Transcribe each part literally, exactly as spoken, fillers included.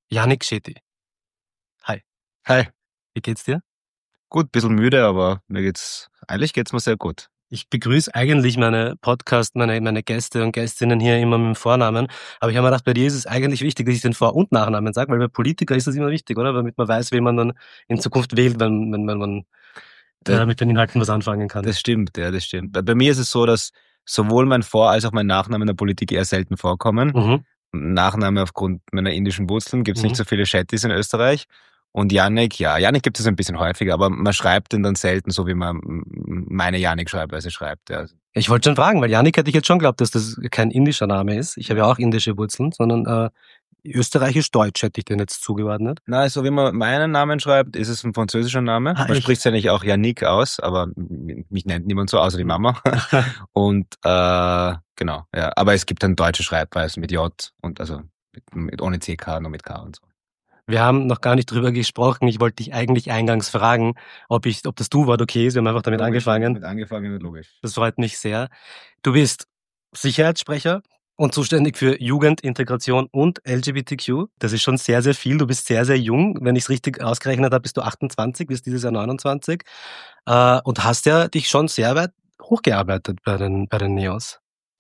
Yannick Shetty. Hi. Hi. Wie geht's dir? Gut, bisschen müde, aber mir geht's, eigentlich geht's mir sehr gut. Ich begrüße eigentlich meine Podcast, meine, meine Gäste und Gästinnen hier immer mit dem Vornamen. Aber ich habe mir gedacht, bei dir ist es eigentlich wichtig, dass ich den Vor- und Nachnamen sage, weil bei Politikern ist das immer wichtig, oder? Damit man weiß, wen man dann in Zukunft wählt, wenn, wenn, wenn man Das, äh, mit den Inhalten was anfangen kann. das stimmt, ja, das stimmt. Bei, bei mir ist es so, dass sowohl mein Vor- als auch mein Nachname in der Politik eher selten vorkommen. Mhm. Nachname aufgrund meiner indischen Wurzeln gibt's Mhm. nicht so viele Shettys in Österreich. Und Yannick, ja, Yannick gibt es ein bisschen häufiger, aber man schreibt ihn dann selten so, wie man meine Yannick-Schreibweise schreibt. Ja. Ich wollte schon fragen, weil Yannick hätte ich jetzt schon geglaubt, dass das kein indischer Name ist. Ich habe ja auch indische Wurzeln, sondern äh, österreichisch-deutsch hätte ich den jetzt zugeordnet. Na, so wie man meinen Namen schreibt, ist es ein französischer Name. Ah, man echt? spricht ja nicht auch Yannick aus, aber mich nennt niemand so, außer die Mama. Und äh, genau, ja. Aber es gibt dann deutsche Schreibweisen mit J und also mit, mit ohne C K, nur mit K und so. Wir haben noch gar nicht drüber gesprochen. Ich wollte dich eigentlich eingangs fragen, ob ich, ob das Du-Wort okay ist. Wir haben einfach damit Logisch, angefangen. Mit angefangen wird logisch. Das freut mich sehr. Du bist Sicherheitssprecher und zuständig für Jugend, Integration und L G B T Q. Das ist schon sehr, sehr viel. Du bist sehr, sehr jung. Wenn ich es richtig ausgerechnet habe, bist du achtundzwanzig, bist dieses Jahr neunundzwanzig äh, und hast ja dich schon sehr weit hochgearbeitet bei den, bei den Neos.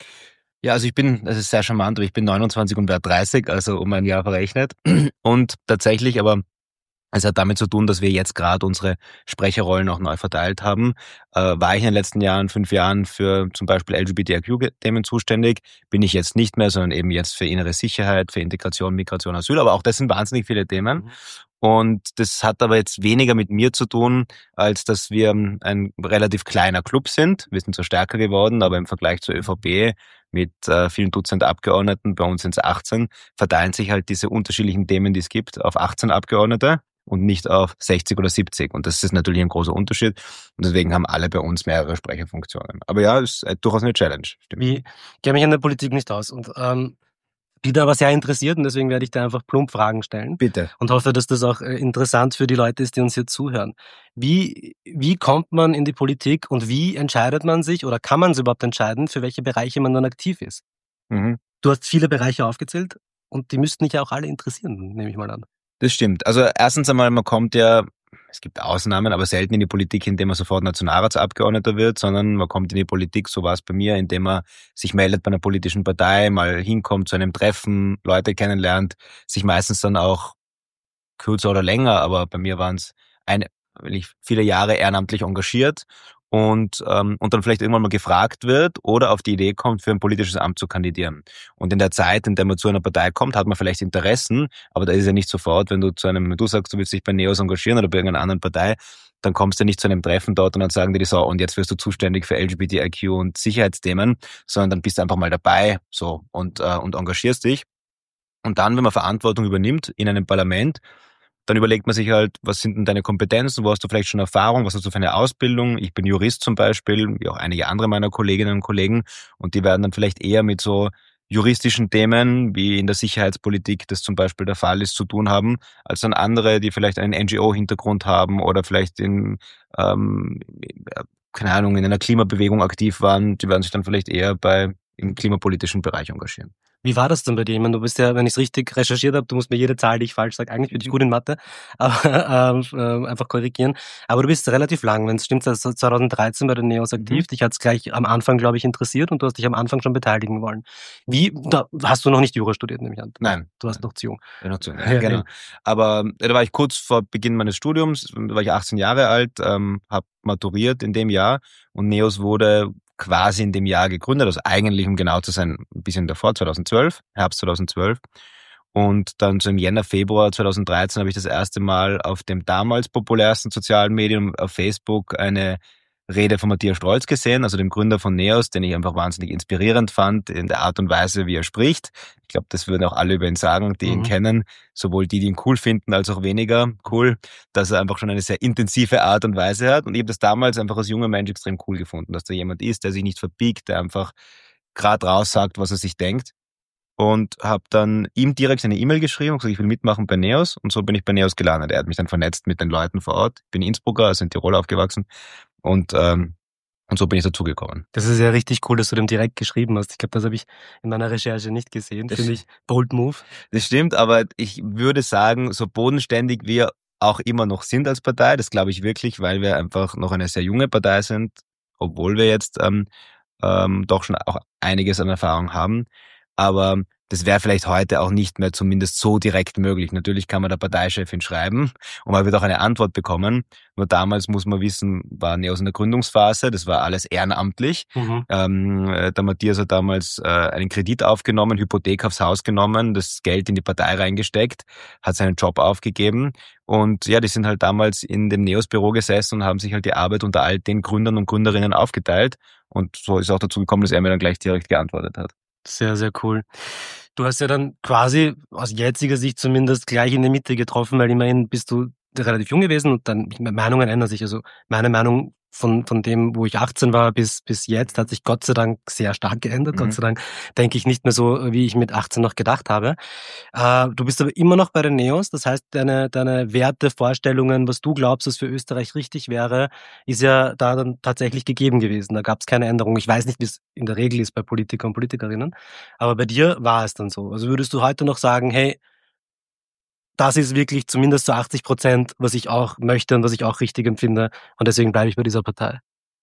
Ja, also ich bin, das ist sehr charmant, aber ich bin neunundzwanzig und werde dreißig, also um ein Jahr verrechnet. Und tatsächlich aber, es hat damit zu tun, dass wir jetzt gerade unsere Sprecherrollen auch neu verteilt haben. Äh, war ich in den letzten Jahren, fünf Jahren für zum Beispiel L G B T I Q-Themen zuständig, bin ich jetzt nicht mehr, sondern eben jetzt für innere Sicherheit, für Integration, Migration, Asyl. Aber auch das sind wahnsinnig viele Themen. Mhm. Und das hat aber jetzt weniger mit mir zu tun, als dass wir ein relativ kleiner Club sind. Wir sind zwar stärker geworden, aber im Vergleich zur ÖVP mit äh, vielen Dutzend Abgeordneten, bei uns sind es achtzehn, verteilen sich halt diese unterschiedlichen Themen, die es gibt, auf achtzehn Abgeordnete und nicht auf sechzig oder siebzig. Und das ist natürlich ein großer Unterschied. Und deswegen haben alle bei uns mehrere Sprecherfunktionen. Aber ja, es ist durchaus eine Challenge. Stimmt. Wie, ich kenne mich in der Politik nicht aus und ähm, bin da aber sehr interessiert und deswegen werde ich da einfach plump Fragen stellen. Bitte. Und hoffe, dass das auch interessant für die Leute ist, die uns hier zuhören. Wie, wie kommt man in die Politik und wie entscheidet man sich oder kann man es überhaupt entscheiden, für welche Bereiche man dann aktiv ist? Mhm. Du hast viele Bereiche aufgezählt und die müssten dich ja auch alle interessieren, nehme ich mal an. Das stimmt. Also erstens einmal, man kommt ja, es gibt Ausnahmen, aber selten in die Politik, indem man sofort Nationalratsabgeordneter wird, sondern man kommt in die Politik, so war es bei mir, indem man sich meldet bei einer politischen Partei, mal hinkommt zu einem Treffen, Leute kennenlernt, sich meistens dann auch kürzer oder länger, aber bei mir waren es eine, viele Jahre ehrenamtlich engagiert und ähm, und dann vielleicht irgendwann mal gefragt wird oder auf die Idee kommt, für ein politisches Amt zu kandidieren. Und in der Zeit, in der man zu einer Partei kommt, hat man vielleicht Interessen, aber da ist ja nicht sofort, wenn du zu einem, wenn du sagst, du willst dich bei Neos engagieren oder bei irgendeiner anderen Partei, dann kommst du nicht zu einem Treffen dort und dann sagen die so, und jetzt wirst du zuständig für L G B T I Q und Sicherheitsthemen, sondern dann bist du einfach mal dabei so und äh, und engagierst dich. Und dann, wenn man Verantwortung übernimmt in einem Parlament, dann überlegt man sich halt, was sind denn deine Kompetenzen, wo hast du vielleicht schon Erfahrung, was hast du für eine Ausbildung? Ich bin Jurist zum Beispiel, wie auch einige andere meiner Kolleginnen und Kollegen, und die werden dann vielleicht eher mit so juristischen Themen, wie in der Sicherheitspolitik das zum Beispiel der Fall ist, zu tun haben, als dann andere, die vielleicht einen N G O-Hintergrund haben oder vielleicht in, ähm, keine Ahnung, in einer Klimabewegung aktiv waren, die werden sich dann vielleicht eher bei im klimapolitischen Bereich engagieren. Wie war das denn bei dir? Ich meine, du bist ja, wenn ich es richtig recherchiert habe, du musst mir jede Zahl, die ich falsch sage, eigentlich bin ich gut in Mathe, aber äh, einfach korrigieren. Aber du bist relativ lang, wenn es stimmt, seit zweitausenddreizehn bei den Neos aktiv. Mhm. Dich hat es gleich am Anfang, glaube ich, interessiert und du hast dich am Anfang schon beteiligen wollen. Wie, da hast du noch nicht Jura studiert, nehme ich an? Nein. Du warst noch zu jung. Ja, noch zu jung, ja, genau. Aber da war ich kurz vor Beginn meines Studiums, da war ich achtzehn Jahre alt, ähm, habe maturiert in dem Jahr und Neos wurde quasi in dem Jahr gegründet, also eigentlich, um genau zu sein, ein bisschen davor, zweitausendzwölf, Herbst zweitausendzwölf. Und dann so im Jänner, Februar zweitausenddreizehn habe ich das erste Mal auf dem damals populärsten sozialen Medium, auf Facebook, eine Rede von Matthias Strolz gesehen, also dem Gründer von Neos, den ich einfach wahnsinnig inspirierend fand in der Art und Weise, wie er spricht. Ich glaube, das würden auch alle über ihn sagen, die mhm. ihn kennen, sowohl die, die ihn cool finden, als auch weniger cool, dass er einfach schon eine sehr intensive Art und Weise hat. Und ich habe das damals einfach als junger Mensch extrem cool gefunden, dass da jemand ist, der sich nicht verbiegt, der einfach gerade raus sagt, was er sich denkt. Und habe dann ihm direkt eine E-Mail geschrieben und gesagt, ich will mitmachen bei Neos. Und so bin ich bei Neos gelandet. Er hat mich dann vernetzt mit den Leuten vor Ort. Ich bin Innsbrucker, also in Tirol aufgewachsen. Und ähm, Und so bin ich dazugekommen. Das ist ja richtig cool, dass du dem direkt geschrieben hast. Ich glaube, das habe ich in meiner Recherche nicht gesehen. Finde ich bold move. Das stimmt, aber ich würde sagen, so bodenständig wir auch immer noch sind als Partei, das glaube ich wirklich, weil wir einfach noch eine sehr junge Partei sind, obwohl wir jetzt ähm, ähm, doch schon auch einiges an Erfahrung haben. Aber das wäre vielleicht heute auch nicht mehr zumindest so direkt möglich. Natürlich kann man der Parteichefin schreiben und man wird auch eine Antwort bekommen. Nur damals, muss man wissen, war NEOS in der Gründungsphase, das war alles ehrenamtlich. Mhm. Ähm, der Matthias hat damals äh, einen Kredit aufgenommen, Hypothek aufs Haus genommen, das Geld in die Partei reingesteckt, hat seinen Job aufgegeben und ja, die sind halt damals in dem NEOS-Büro gesessen und haben sich halt die Arbeit unter all den Gründern und Gründerinnen aufgeteilt und so ist auch dazu gekommen, dass er mir dann gleich direkt geantwortet hat. Sehr, sehr cool. Du hast ja dann quasi aus jetziger Sicht zumindest gleich in der Mitte getroffen, weil immerhin bist du relativ jung gewesen und dann Meinungen ändern sich. Also meine Meinung von von dem, wo ich achtzehn war, bis bis jetzt hat sich Gott sei Dank sehr stark geändert. Mhm. Gott sei Dank denke ich nicht mehr so, wie ich mit achtzehn noch gedacht habe. Äh, du bist aber immer noch bei den NEOS, das heißt, deine deine Werte, Vorstellungen, was du glaubst, was für Österreich richtig wäre, ist ja da dann tatsächlich gegeben gewesen. Da gab es keine Änderung. Ich weiß nicht, wie es in der Regel ist bei Politikern und Politikerinnen, aber bei dir war es dann so. Also würdest du heute noch sagen, hey, das ist wirklich zumindest zu achtzig Prozent, was ich auch möchte und was ich auch richtig empfinde. Und deswegen bleibe ich bei dieser Partei.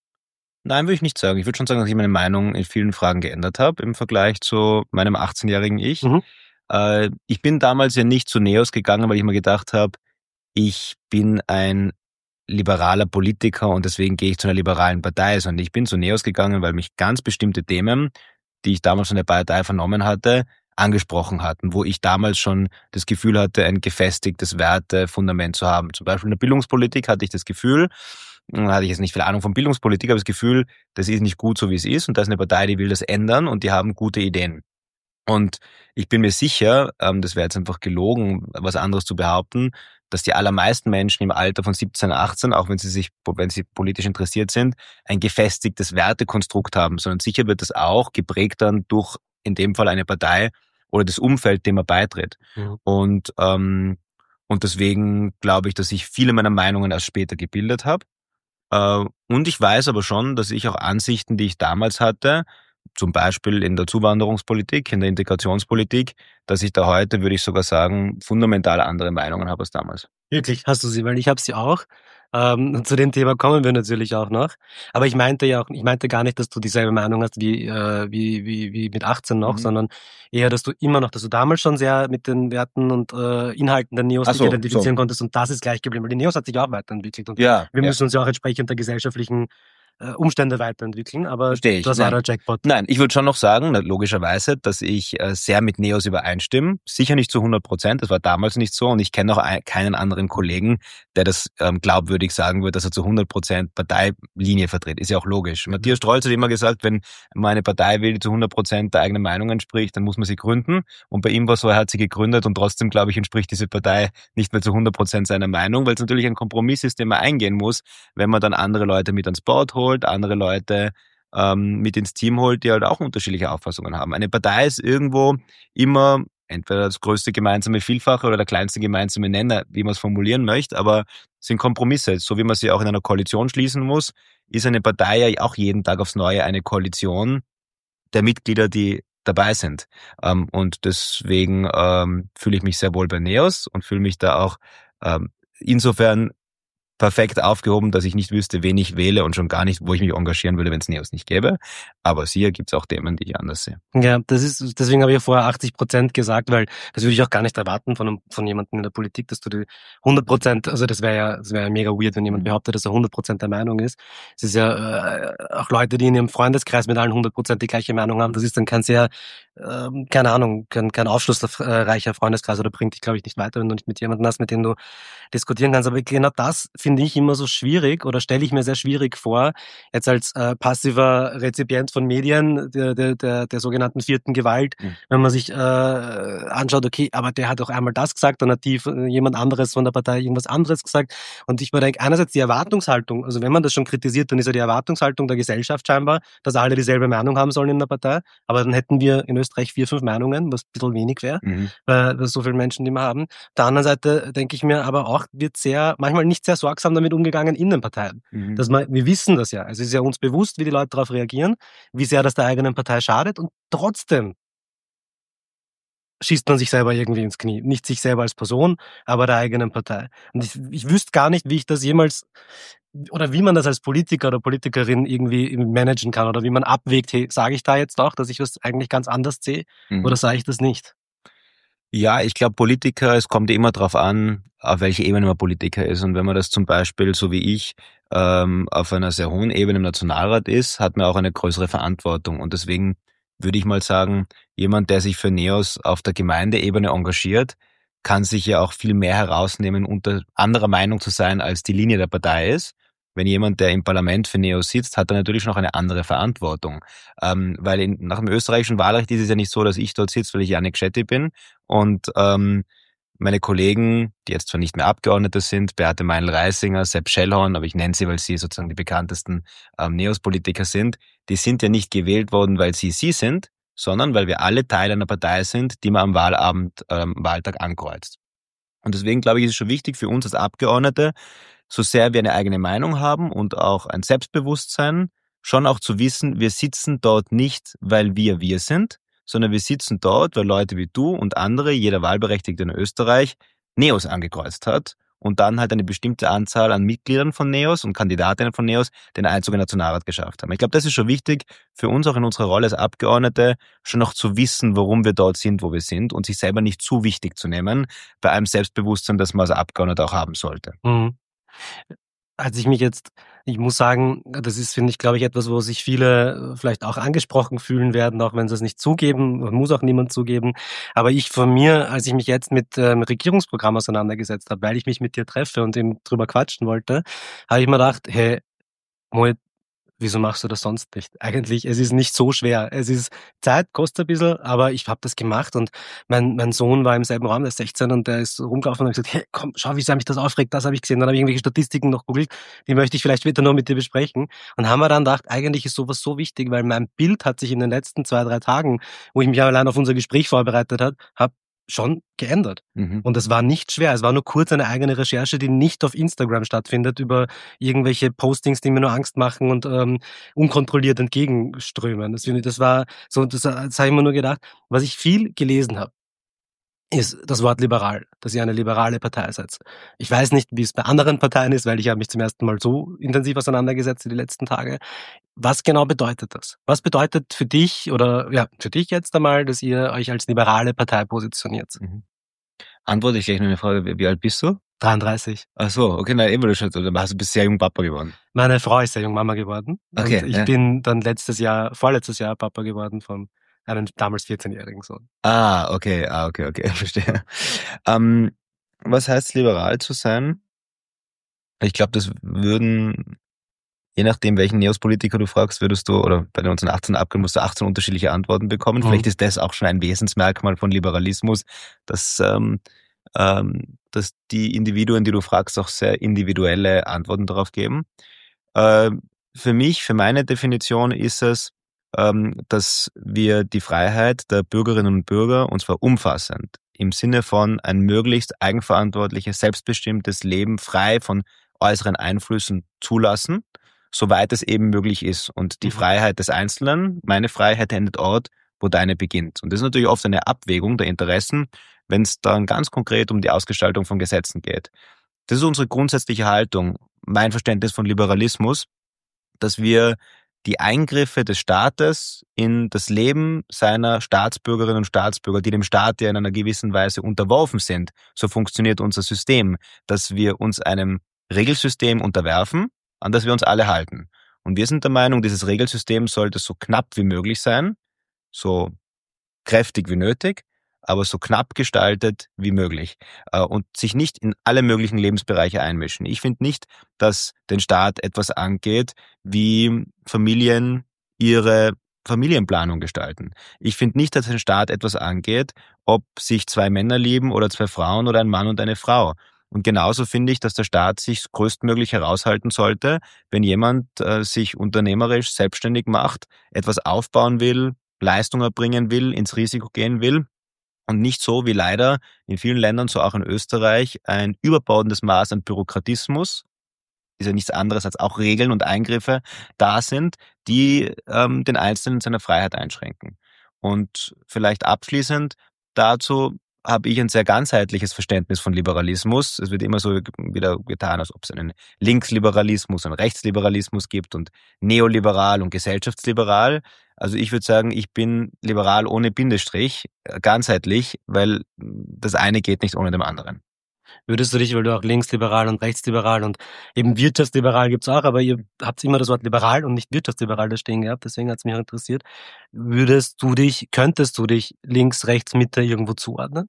Nein, würde ich nicht sagen. Ich würde schon sagen, dass ich meine Meinung in vielen Fragen geändert habe im Vergleich zu meinem achtzehnjährigen Ich. Mhm. Äh, ich bin damals ja nicht zu NEOS gegangen, weil ich mir gedacht habe, ich bin ein liberaler Politiker und deswegen gehe ich zu einer liberalen Partei, sondern ich bin zu NEOS gegangen, weil mich ganz bestimmte Themen, die ich damals von der Partei vernommen hatte, angesprochen hatten, wo ich damals schon das Gefühl hatte, ein gefestigtes Wertefundament zu haben. Zum Beispiel in der Bildungspolitik hatte ich das Gefühl, da hatte ich jetzt nicht viel Ahnung von Bildungspolitik, aber das Gefühl, das ist nicht gut so, wie es ist und da ist eine Partei, die will das ändern und die haben gute Ideen. Und ich bin mir sicher, das wäre jetzt einfach gelogen, was anderes zu behaupten, dass die allermeisten Menschen im Alter von siebzehn, achtzehn, auch wenn sie sich, wenn sie politisch interessiert sind, ein gefestigtes Wertekonstrukt haben, sondern sicher wird das auch geprägt dann durch in dem Fall eine Partei oder das Umfeld, dem man beitritt. Mhm. Und ähm, und deswegen glaube ich, dass ich viele meiner Meinungen erst später gebildet habe. Äh, und ich weiß aber schon, dass ich auch Ansichten, die ich damals hatte, zum Beispiel in der Zuwanderungspolitik, in der Integrationspolitik, dass ich da heute, würde ich sogar sagen, fundamental andere Meinungen habe als damals. Wirklich, hast du sie? Weil ich habe sie auch. Ähm, zu dem Thema kommen wir natürlich auch noch. Aber ich meinte ja auch, ich meinte gar nicht, dass du dieselbe Meinung hast wie äh, wie wie wie mit achtzehn noch, mhm. sondern eher, dass du immer noch, dass du damals schon sehr mit den Werten und äh, Inhalten der NEOS dich so, identifizieren so. konntest und das ist gleich geblieben. Weil die NEOS hat sich auch weiterentwickelt und ja, wir ja. müssen uns ja auch entsprechend der gesellschaftlichen Umstände weiterentwickeln, aber Verstehe ich. das Nein. war der Jackpot. Nein, ich würde schon noch sagen, logischerweise, dass ich sehr mit NEOS übereinstimme. Sicher nicht zu hundert Prozent, das war damals nicht so und ich kenne auch keinen anderen Kollegen, der das ähm, glaubwürdig sagen würde, dass er zu hundert Prozent Parteilinie vertritt. Ist ja auch logisch. Mhm. Matthias Strolz hat immer gesagt, wenn man eine Partei will, die zu hundert Prozent der eigenen Meinung entspricht, dann muss man sie gründen. Und bei ihm war so, er hat sie gegründet und trotzdem, glaube ich, entspricht diese Partei nicht mehr zu hundert Prozent seiner Meinung, weil es natürlich ein Kompromiss ist, den man eingehen muss, wenn man dann andere Leute mit ans Board holt, andere Leute ähm, mit ins Team holt, die halt auch unterschiedliche Auffassungen haben. Eine Partei ist irgendwo immer entweder das größte gemeinsame Vielfache oder der kleinste gemeinsame Nenner, wie man es formulieren möchte, aber es sind Kompromisse. So wie man sie auch in einer Koalition schließen muss, ist eine Partei ja auch jeden Tag aufs Neue eine Koalition der Mitglieder, die dabei sind. Ähm, und deswegen ähm, fühle ich mich sehr wohl bei NEOS und fühle mich da auch ähm, insofern perfekt aufgehoben, dass ich nicht wüsste, wen ich wähle und schon gar nicht, wo ich mich engagieren würde, wenn es NEOS nicht gäbe. Aber hier gibt es auch Themen, die ich anders sehe. Ja, das ist, deswegen habe ich ja vorher achtzig Prozent gesagt, weil das würde ich auch gar nicht erwarten von, von jemandem in der Politik, dass du die hundert Prozent, also das wäre ja, das wäre ja mega weird, wenn jemand behauptet, dass er hundert Prozent der Meinung ist. Es ist ja äh, auch Leute, die in ihrem Freundeskreis mit allen hundert Prozent die gleiche Meinung haben. Das ist dann kein sehr, äh, keine Ahnung, kein, kein aufschlussreicher Freundeskreis oder bringt dich, glaube ich, nicht weiter, wenn du nicht mit jemandem hast, mit dem du diskutieren kannst. Aber genau das finde ich immer so schwierig oder stelle ich mir sehr schwierig vor, jetzt als äh, passiver Rezipient von Medien, der, der, der, der sogenannten vierten Gewalt, mhm. wenn man sich äh, anschaut, okay, aber der hat auch einmal das gesagt, dann hat die, jemand anderes von der Partei irgendwas anderes gesagt und ich mir denke, einerseits die Erwartungshaltung, also wenn man das schon kritisiert, dann ist ja die Erwartungshaltung der Gesellschaft scheinbar, dass alle dieselbe Meinung haben sollen in der Partei, aber dann hätten wir in Österreich vier, fünf Meinungen, was ein bisschen wenig wäre, mhm. weil so viele Menschen, die wir haben. Auf der anderen Seite denke ich mir aber auch, wird sehr, manchmal nicht sehr sorgfältig sorgsam damit umgegangen in den Parteien. Mhm. Dass man, wir wissen das ja. Es ist ja uns bewusst, wie die Leute darauf reagieren, wie sehr das der eigenen Partei schadet und trotzdem schießt man sich selber irgendwie ins Knie. Nicht sich selber als Person, aber der eigenen Partei. Und ich, ich wüsste gar nicht, wie ich das jemals oder wie man das als Politiker oder Politikerin irgendwie managen kann oder wie man abwägt, hey, sage ich da jetzt auch, dass ich was eigentlich ganz anders sehe Mhm. oder sage ich das nicht? Ja, ich glaube, Politiker, es kommt immer darauf an, auf welche Ebene man Politiker ist. Und wenn man das zum Beispiel, so wie ich, ähm, auf einer sehr hohen Ebene im Nationalrat ist, hat man auch eine größere Verantwortung. Und deswegen würde ich mal sagen, jemand, der sich für NEOS auf der Gemeindeebene engagiert, kann sich ja auch viel mehr herausnehmen, unter anderer Meinung zu sein, als die Linie der Partei ist. Wenn jemand, der im Parlament für NEOS sitzt, hat er natürlich noch eine andere Verantwortung. Ähm, weil in, nach dem österreichischen Wahlrecht ist es ja nicht so, dass ich dort sitze, weil ich Janik Schetti bin und ähm, meine Kollegen, die jetzt zwar nicht mehr Abgeordnete sind, Beate Meinl-Reisinger, Sepp Schellhorn, aber ich nenne sie, weil sie sozusagen die bekanntesten ähm, NEOS-Politiker sind, die sind ja nicht gewählt worden, weil sie sie sind, sondern weil wir alle Teil einer Partei sind, die man am Wahlabend, ähm, Wahltag ankreuzt. Und deswegen glaube ich, ist es schon wichtig für uns als Abgeordnete, so sehr wir eine eigene Meinung haben und auch ein Selbstbewusstsein, schon auch zu wissen, wir sitzen dort nicht, weil wir wir sind, sondern wir sitzen dort, weil Leute wie du und andere, jeder Wahlberechtigte in Österreich, NEOS angekreuzt hat und dann halt eine bestimmte Anzahl an Mitgliedern von NEOS und Kandidatinnen von NEOS den Einzug in den Nationalrat geschafft haben. Ich glaube, das ist schon wichtig für uns auch in unserer Rolle als Abgeordnete, schon noch zu wissen, warum wir dort sind, wo wir sind und sich selber nicht zu wichtig zu nehmen, bei einem Selbstbewusstsein, das man als Abgeordneter auch haben sollte. Mhm. Als ich mich jetzt, ich muss sagen, das ist, finde ich, glaube ich, etwas, wo sich viele vielleicht auch angesprochen fühlen werden, auch wenn sie es nicht zugeben, muss auch niemand zugeben. Aber ich von mir, als ich mich jetzt mit dem ähm, Regierungsprogramm auseinandergesetzt habe, weil ich mich mit dir treffe und eben drüber quatschen wollte, habe ich mir gedacht, hey, Moit, wieso machst du das sonst nicht? Eigentlich, es ist nicht so schwer. Es ist Zeit, kostet ein bisschen, aber ich habe das gemacht und mein, mein Sohn war im selben Raum, der ist sechzehn und der ist rumgelaufen und hat gesagt, hey, komm, schau, wie sehr mich das aufregt, das habe ich gesehen. Dann habe ich irgendwelche Statistiken noch googelt, die möchte ich vielleicht später noch mit dir besprechen. Und haben wir dann gedacht, eigentlich ist sowas so wichtig, weil mein Bild hat sich in den letzten zwei, drei Tagen, wo ich mich allein auf unser Gespräch vorbereitet habe, habe schon geändert. Mhm. Und es war nicht schwer. Es war nur kurz eine eigene Recherche, die nicht auf Instagram stattfindet, über irgendwelche Postings, die mir nur Angst machen und ähm, unkontrolliert entgegenströmen. Das, finde ich, das war so, das, das habe ich mir nur gedacht. Was ich viel gelesen habe, ist das Wort liberal, dass ihr eine liberale Partei seid. Ich weiß nicht, wie es bei anderen Parteien ist, weil ich habe mich zum ersten Mal so intensiv auseinandergesetzt in die letzten Tage. Was genau bedeutet das? Was bedeutet für dich oder ja, für dich jetzt einmal, dass ihr euch als liberale Partei positioniert? Mhm. Antworte ich gleich noch eine Frage. Wie, wie alt bist du? dreiunddreißig. Ach so, okay, na eben, du schon, du bist sehr jung Papa geworden. Meine Frau ist sehr jung Mama geworden. Okay, und ich ja. bin dann letztes Jahr, vorletztes Jahr Papa geworden von einem damals vierzehnjährigen Sohn. Ah, okay, ah, okay, okay, verstehe. Ähm, was heißt liberal zu sein? Ich glaube, das würden, je nachdem, welchen Neos-Politiker du fragst, würdest du, oder bei den neunzehnhundertachtzehn Abkommen musst du achtzehn unterschiedliche Antworten bekommen. Mhm. Vielleicht ist das auch schon ein Wesensmerkmal von Liberalismus, dass, ähm, ähm, dass die Individuen, die du fragst, auch sehr individuelle Antworten darauf geben. Ähm, für mich, für meine Definition ist es, ähm, dass wir die Freiheit der Bürgerinnen und Bürger, und zwar umfassend, im Sinne von ein möglichst eigenverantwortliches, selbstbestimmtes Leben frei von äußeren Einflüssen zulassen, soweit es eben möglich ist. Und die Mhm. Freiheit des Einzelnen, meine Freiheit endet dort, wo deine beginnt. Und das ist natürlich oft eine Abwägung der Interessen, wenn es dann ganz konkret um die Ausgestaltung von Gesetzen geht. Das ist unsere grundsätzliche Haltung, mein Verständnis von Liberalismus, dass wir die Eingriffe des Staates in das Leben seiner Staatsbürgerinnen und Staatsbürger, die dem Staat ja in einer gewissen Weise unterworfen sind, so funktioniert unser System, dass wir uns einem Regelsystem unterwerfen, an das wir uns alle halten. Und wir sind der Meinung, dieses Regelsystem sollte so knapp wie möglich sein, so kräftig wie nötig, aber so knapp gestaltet wie möglich und sich nicht in alle möglichen Lebensbereiche einmischen. Ich finde nicht, dass den Staat etwas angeht, wie Familien ihre Familienplanung gestalten. Ich finde nicht, dass den Staat etwas angeht, ob sich zwei Männer lieben oder zwei Frauen oder ein Mann und eine Frau. Und genauso finde ich, dass der Staat sich größtmöglich heraushalten sollte, wenn jemand äh, sich unternehmerisch selbstständig macht, etwas aufbauen will, Leistung erbringen will, ins Risiko gehen will und nicht so wie leider in vielen Ländern, so auch in Österreich, ein überbordendes Maß an Bürokratismus ist ja nichts anderes als auch Regeln und Eingriffe da sind, die ähm, den Einzelnen in seiner Freiheit einschränken. Und vielleicht abschließend dazu habe ich ein sehr ganzheitliches Verständnis von Liberalismus. Es wird immer so wieder getan, als ob es einen Linksliberalismus, einen Rechtsliberalismus gibt und neoliberal und gesellschaftsliberal. Also ich würde sagen, ich bin liberal ohne Bindestrich, ganzheitlich, weil das eine geht nicht ohne dem anderen. Würdest du dich, weil du auch linksliberal und rechtsliberal und eben wirtschaftsliberal gibt's auch, aber ihr habt immer das Wort liberal und nicht wirtschaftsliberal da stehen gehabt, deswegen hat's mich auch interessiert. Würdest du dich, könntest du dich links, rechts, Mitte irgendwo zuordnen?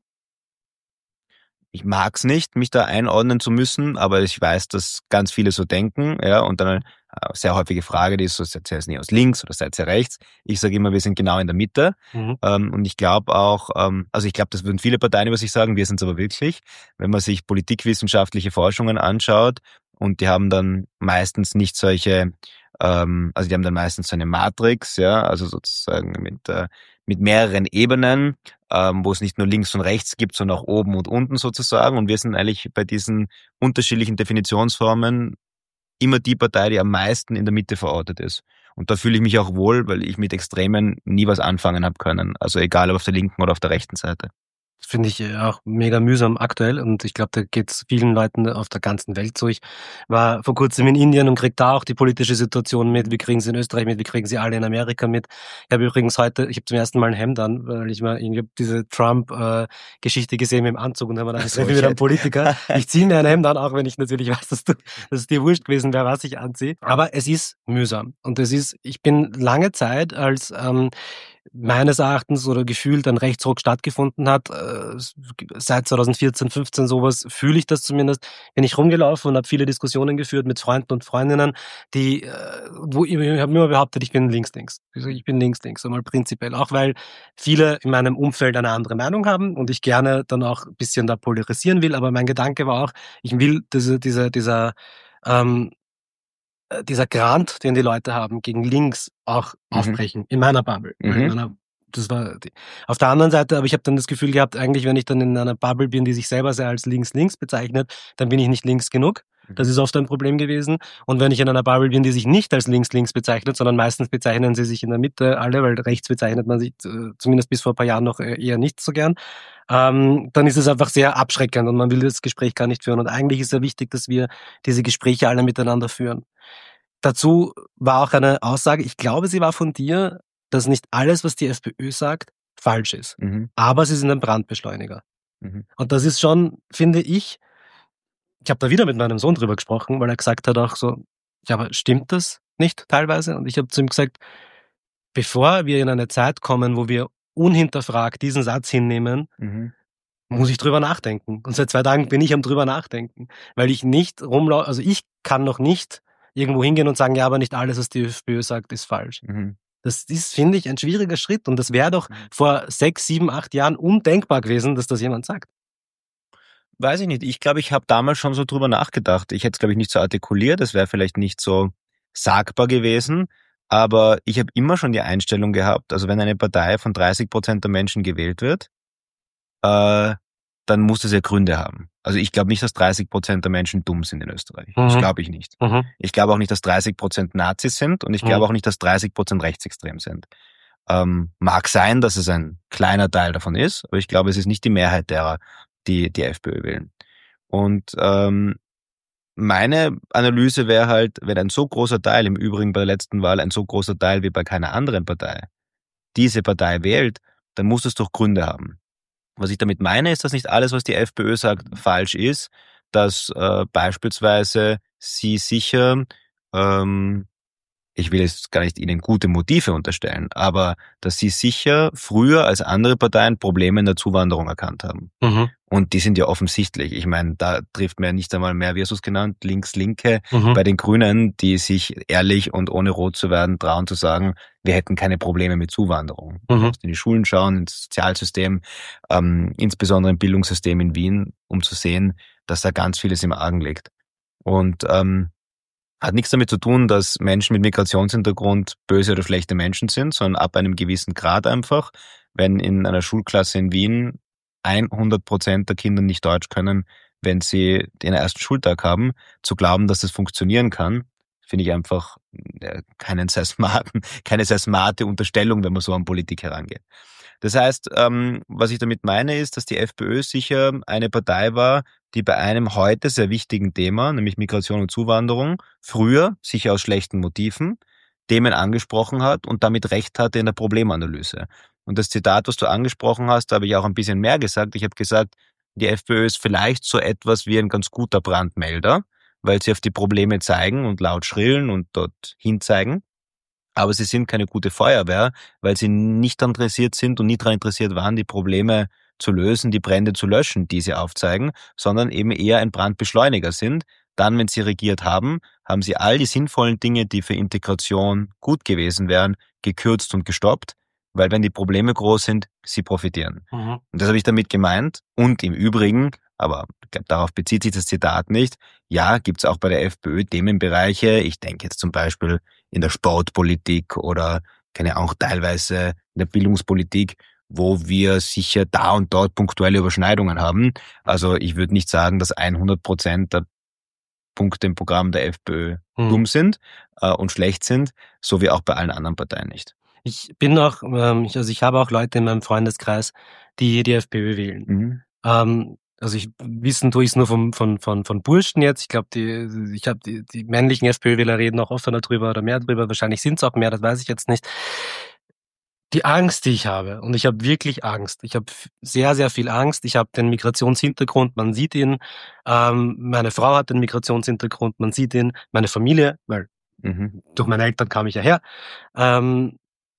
Ich mag's nicht, mich da einordnen zu müssen, aber ich weiß, dass ganz viele so denken, ja, und dann eine sehr häufige Frage, die ist so, seid ihr jetzt nie aus links oder seid ihr rechts? Ich sage immer, wir sind genau in der Mitte. Mhm. Ähm, und ich glaube auch, ähm, also ich glaube, das würden viele Parteien über sich sagen, wir sind es aber wirklich. Wenn man sich politikwissenschaftliche Forschungen anschaut, und die haben dann meistens nicht solche, ähm, also die haben dann meistens so eine Matrix, ja, also sozusagen mit, äh, mit mehreren Ebenen, ähm, wo es nicht nur links und rechts gibt, sondern auch oben und unten sozusagen. Und wir sind eigentlich bei diesen unterschiedlichen Definitionsformen immer die Partei, die am meisten in der Mitte verortet ist. Und da fühle ich mich auch wohl, weil ich mit Extremen nie was anfangen habe können. Also egal ob auf der linken oder auf der rechten Seite. Das finde ich auch mega mühsam aktuell und ich glaube, da geht's vielen Leuten auf der ganzen Welt so. Ich war vor kurzem in Indien und krieg da auch die politische Situation mit. Wir kriegen sie in Österreich mit, wir kriegen sie alle in Amerika mit. Ich habe übrigens heute, ich habe zum ersten Mal ein Hemd an, weil ich mal irgendwie diese Trump-Geschichte gesehen mit dem Anzug und dann war ich treffe ich wieder einen Politiker. Ich ziehe mir ein Hemd an, auch wenn ich natürlich weiß, dass, du, dass es dir wurscht gewesen wäre, was ich anziehe. Aber es ist mühsam und es ist, ich bin lange Zeit als ähm, meines Erachtens oder gefühlt ein Rechtsruck stattgefunden hat, äh, seit zwanzig vierzehn, fünfzehn sowas, fühle ich das zumindest, bin ich rumgelaufen und habe viele Diskussionen geführt mit Freunden und Freundinnen, die, äh, wo ich, ich habe immer behauptet, ich bin links-links. Ich bin links-links, einmal prinzipiell. Auch weil viele in meinem Umfeld eine andere Meinung haben und ich gerne dann auch ein bisschen da polarisieren will, aber mein Gedanke war auch, ich will diese, diese, dieser, ähm, dieser Grant, den die Leute haben, gegen links auch mhm. aufbrechen, in meiner Bubble. Mhm. In meiner, das war die. Auf der anderen Seite, aber ich habe dann das Gefühl gehabt, eigentlich, wenn ich dann in einer Bubble bin, die sich selber sehr als links-links bezeichnet, dann bin ich nicht links genug. Das ist oft ein Problem gewesen. Und wenn ich in einer Bubble bin, die sich nicht als links-links bezeichnet, sondern meistens bezeichnen sie sich in der Mitte alle, weil rechts bezeichnet man sich zumindest bis vor ein paar Jahren noch eher nicht so gern, ähm, dann ist es einfach sehr abschreckend und man will das Gespräch gar nicht führen. Und eigentlich ist es ja wichtig, dass wir diese Gespräche alle miteinander führen. Dazu war auch eine Aussage, ich glaube, sie war von dir, dass nicht alles, was die FPÖ sagt, falsch ist. Mhm. Aber sie sind ein Brandbeschleuniger. Mhm. Und das ist schon, finde ich, ich habe da wieder mit meinem Sohn drüber gesprochen, weil er gesagt hat auch so, ja, aber stimmt das nicht teilweise? Und ich habe zu ihm gesagt, bevor wir in eine Zeit kommen, wo wir unhinterfragt diesen Satz hinnehmen, mhm. muss ich drüber nachdenken. Und seit zwei Tagen bin ich am drüber nachdenken, weil ich nicht rumlaufe, also ich kann noch nicht irgendwo hingehen und sagen, ja, aber nicht alles, was die FPÖ sagt, ist falsch. Mhm. Das ist, finde ich, ein schwieriger Schritt und das wäre doch mhm. vor sechs, sieben, acht Jahren undenkbar gewesen, dass das jemand sagt. Weiß ich nicht. Ich glaube, ich habe damals schon so drüber nachgedacht. Ich hätte es, glaube ich, nicht so artikuliert. Das wäre vielleicht nicht so sagbar gewesen. Aber ich habe immer schon die Einstellung gehabt, also wenn eine Partei von dreißig Prozent der Menschen gewählt wird, äh, dann muss das ja Gründe haben. Also ich glaube nicht, dass dreißig Prozent der Menschen dumm sind in Österreich. Mhm. Das glaube ich nicht. Mhm. Ich glaube auch nicht, dass dreißig Prozent Nazis sind und ich glaube mhm. auch nicht, dass dreißig Prozent rechtsextrem sind. Ähm, mag sein, dass es ein kleiner Teil davon ist, aber ich glaube, es ist nicht die Mehrheit derer, die die FPÖ wählen. Und ähm, meine Analyse wäre halt, wenn ein so großer Teil, im Übrigen bei der letzten Wahl ein so großer Teil wie bei keiner anderen Partei, diese Partei wählt, dann muss es doch Gründe haben. Was ich damit meine, ist, dass nicht alles, was die FPÖ sagt, falsch ist, dass äh, beispielsweise sie sicher, ähm, ich will jetzt gar nicht ihnen gute Motive unterstellen, aber dass sie sicher früher als andere Parteien Probleme in der Zuwanderung erkannt haben. Mhm. Und die sind ja offensichtlich. Ich meine, da trifft man ja nicht einmal mehr, wie hast du es genannt, links-linke mhm. bei den Grünen, die sich ehrlich und ohne rot zu werden trauen zu sagen, wir hätten keine Probleme mit Zuwanderung. Mhm. Du musst in die Schulen schauen, ins Sozialsystem, ähm, insbesondere im Bildungssystem in Wien, um zu sehen, dass da ganz vieles im Argen liegt. Und ähm, hat nichts damit zu tun, dass Menschen mit Migrationshintergrund böse oder schlechte Menschen sind, sondern ab einem gewissen Grad einfach, wenn in einer Schulklasse in Wien hundert Prozent der Kinder nicht Deutsch können, wenn sie den ersten Schultag haben, zu glauben, dass das funktionieren kann, finde ich einfach äh, keinen sehr smarten, keine sehr smarte Unterstellung, wenn man so an Politik herangeht. Das heißt, ähm, was ich damit meine, ist, dass die FPÖ sicher eine Partei war, die bei einem heute sehr wichtigen Thema, nämlich Migration und Zuwanderung, früher, sicher aus schlechten Motiven, Themen angesprochen hat und damit Recht hatte in der Problemanalyse. Und das Zitat, was du angesprochen hast, da habe ich auch ein bisschen mehr gesagt. Ich habe gesagt, die FPÖ ist vielleicht so etwas wie ein ganz guter Brandmelder, weil sie auf die Probleme zeigen und laut schrillen und dort hinzeigen. Aber sie sind keine gute Feuerwehr, weil sie nicht daran interessiert sind und nie daran interessiert waren, die Probleme zu lösen, die Brände zu löschen, die sie aufzeigen, sondern eben eher ein Brandbeschleuniger sind. Dann, wenn sie regiert haben, haben sie all die sinnvollen Dinge, die für Integration gut gewesen wären, gekürzt und gestoppt, weil wenn die Probleme groß sind, sie profitieren. Mhm. Und das habe ich damit gemeint. Und im Übrigen, aber ich glaube, darauf bezieht sich das Zitat nicht, ja, gibt es auch bei der FPÖ Themenbereiche, ich denke jetzt zum Beispiel in der Sportpolitik oder keine Ahnung, teilweise in der Bildungspolitik, wo wir sicher da und dort punktuelle Überschneidungen haben. Also ich würde nicht sagen, dass hundert Prozent der Punkte im Programm der FPÖ hm. dumm sind äh, und schlecht sind, so wie auch bei allen anderen Parteien nicht. Ich bin auch, ähm, ich, also ich habe auch Leute in meinem Freundeskreis, die die FPÖ wählen. Mhm. Ähm, also ich wissen tue ich es nur vom, von, von, von Burschen jetzt. Ich glaube, die, ich habe die, die männlichen FPÖ-Wähler reden auch offener drüber oder mehr drüber. Wahrscheinlich sind es auch mehr, das weiß ich jetzt nicht. Die Angst, die ich habe, und ich habe wirklich Angst. Ich habe sehr, sehr viel Angst. Ich habe den Migrationshintergrund, man sieht ihn. Ähm, meine Frau hat den Migrationshintergrund, man sieht ihn. Meine Familie, weil mhm. durch meine Eltern kam ich ja her. Ähm,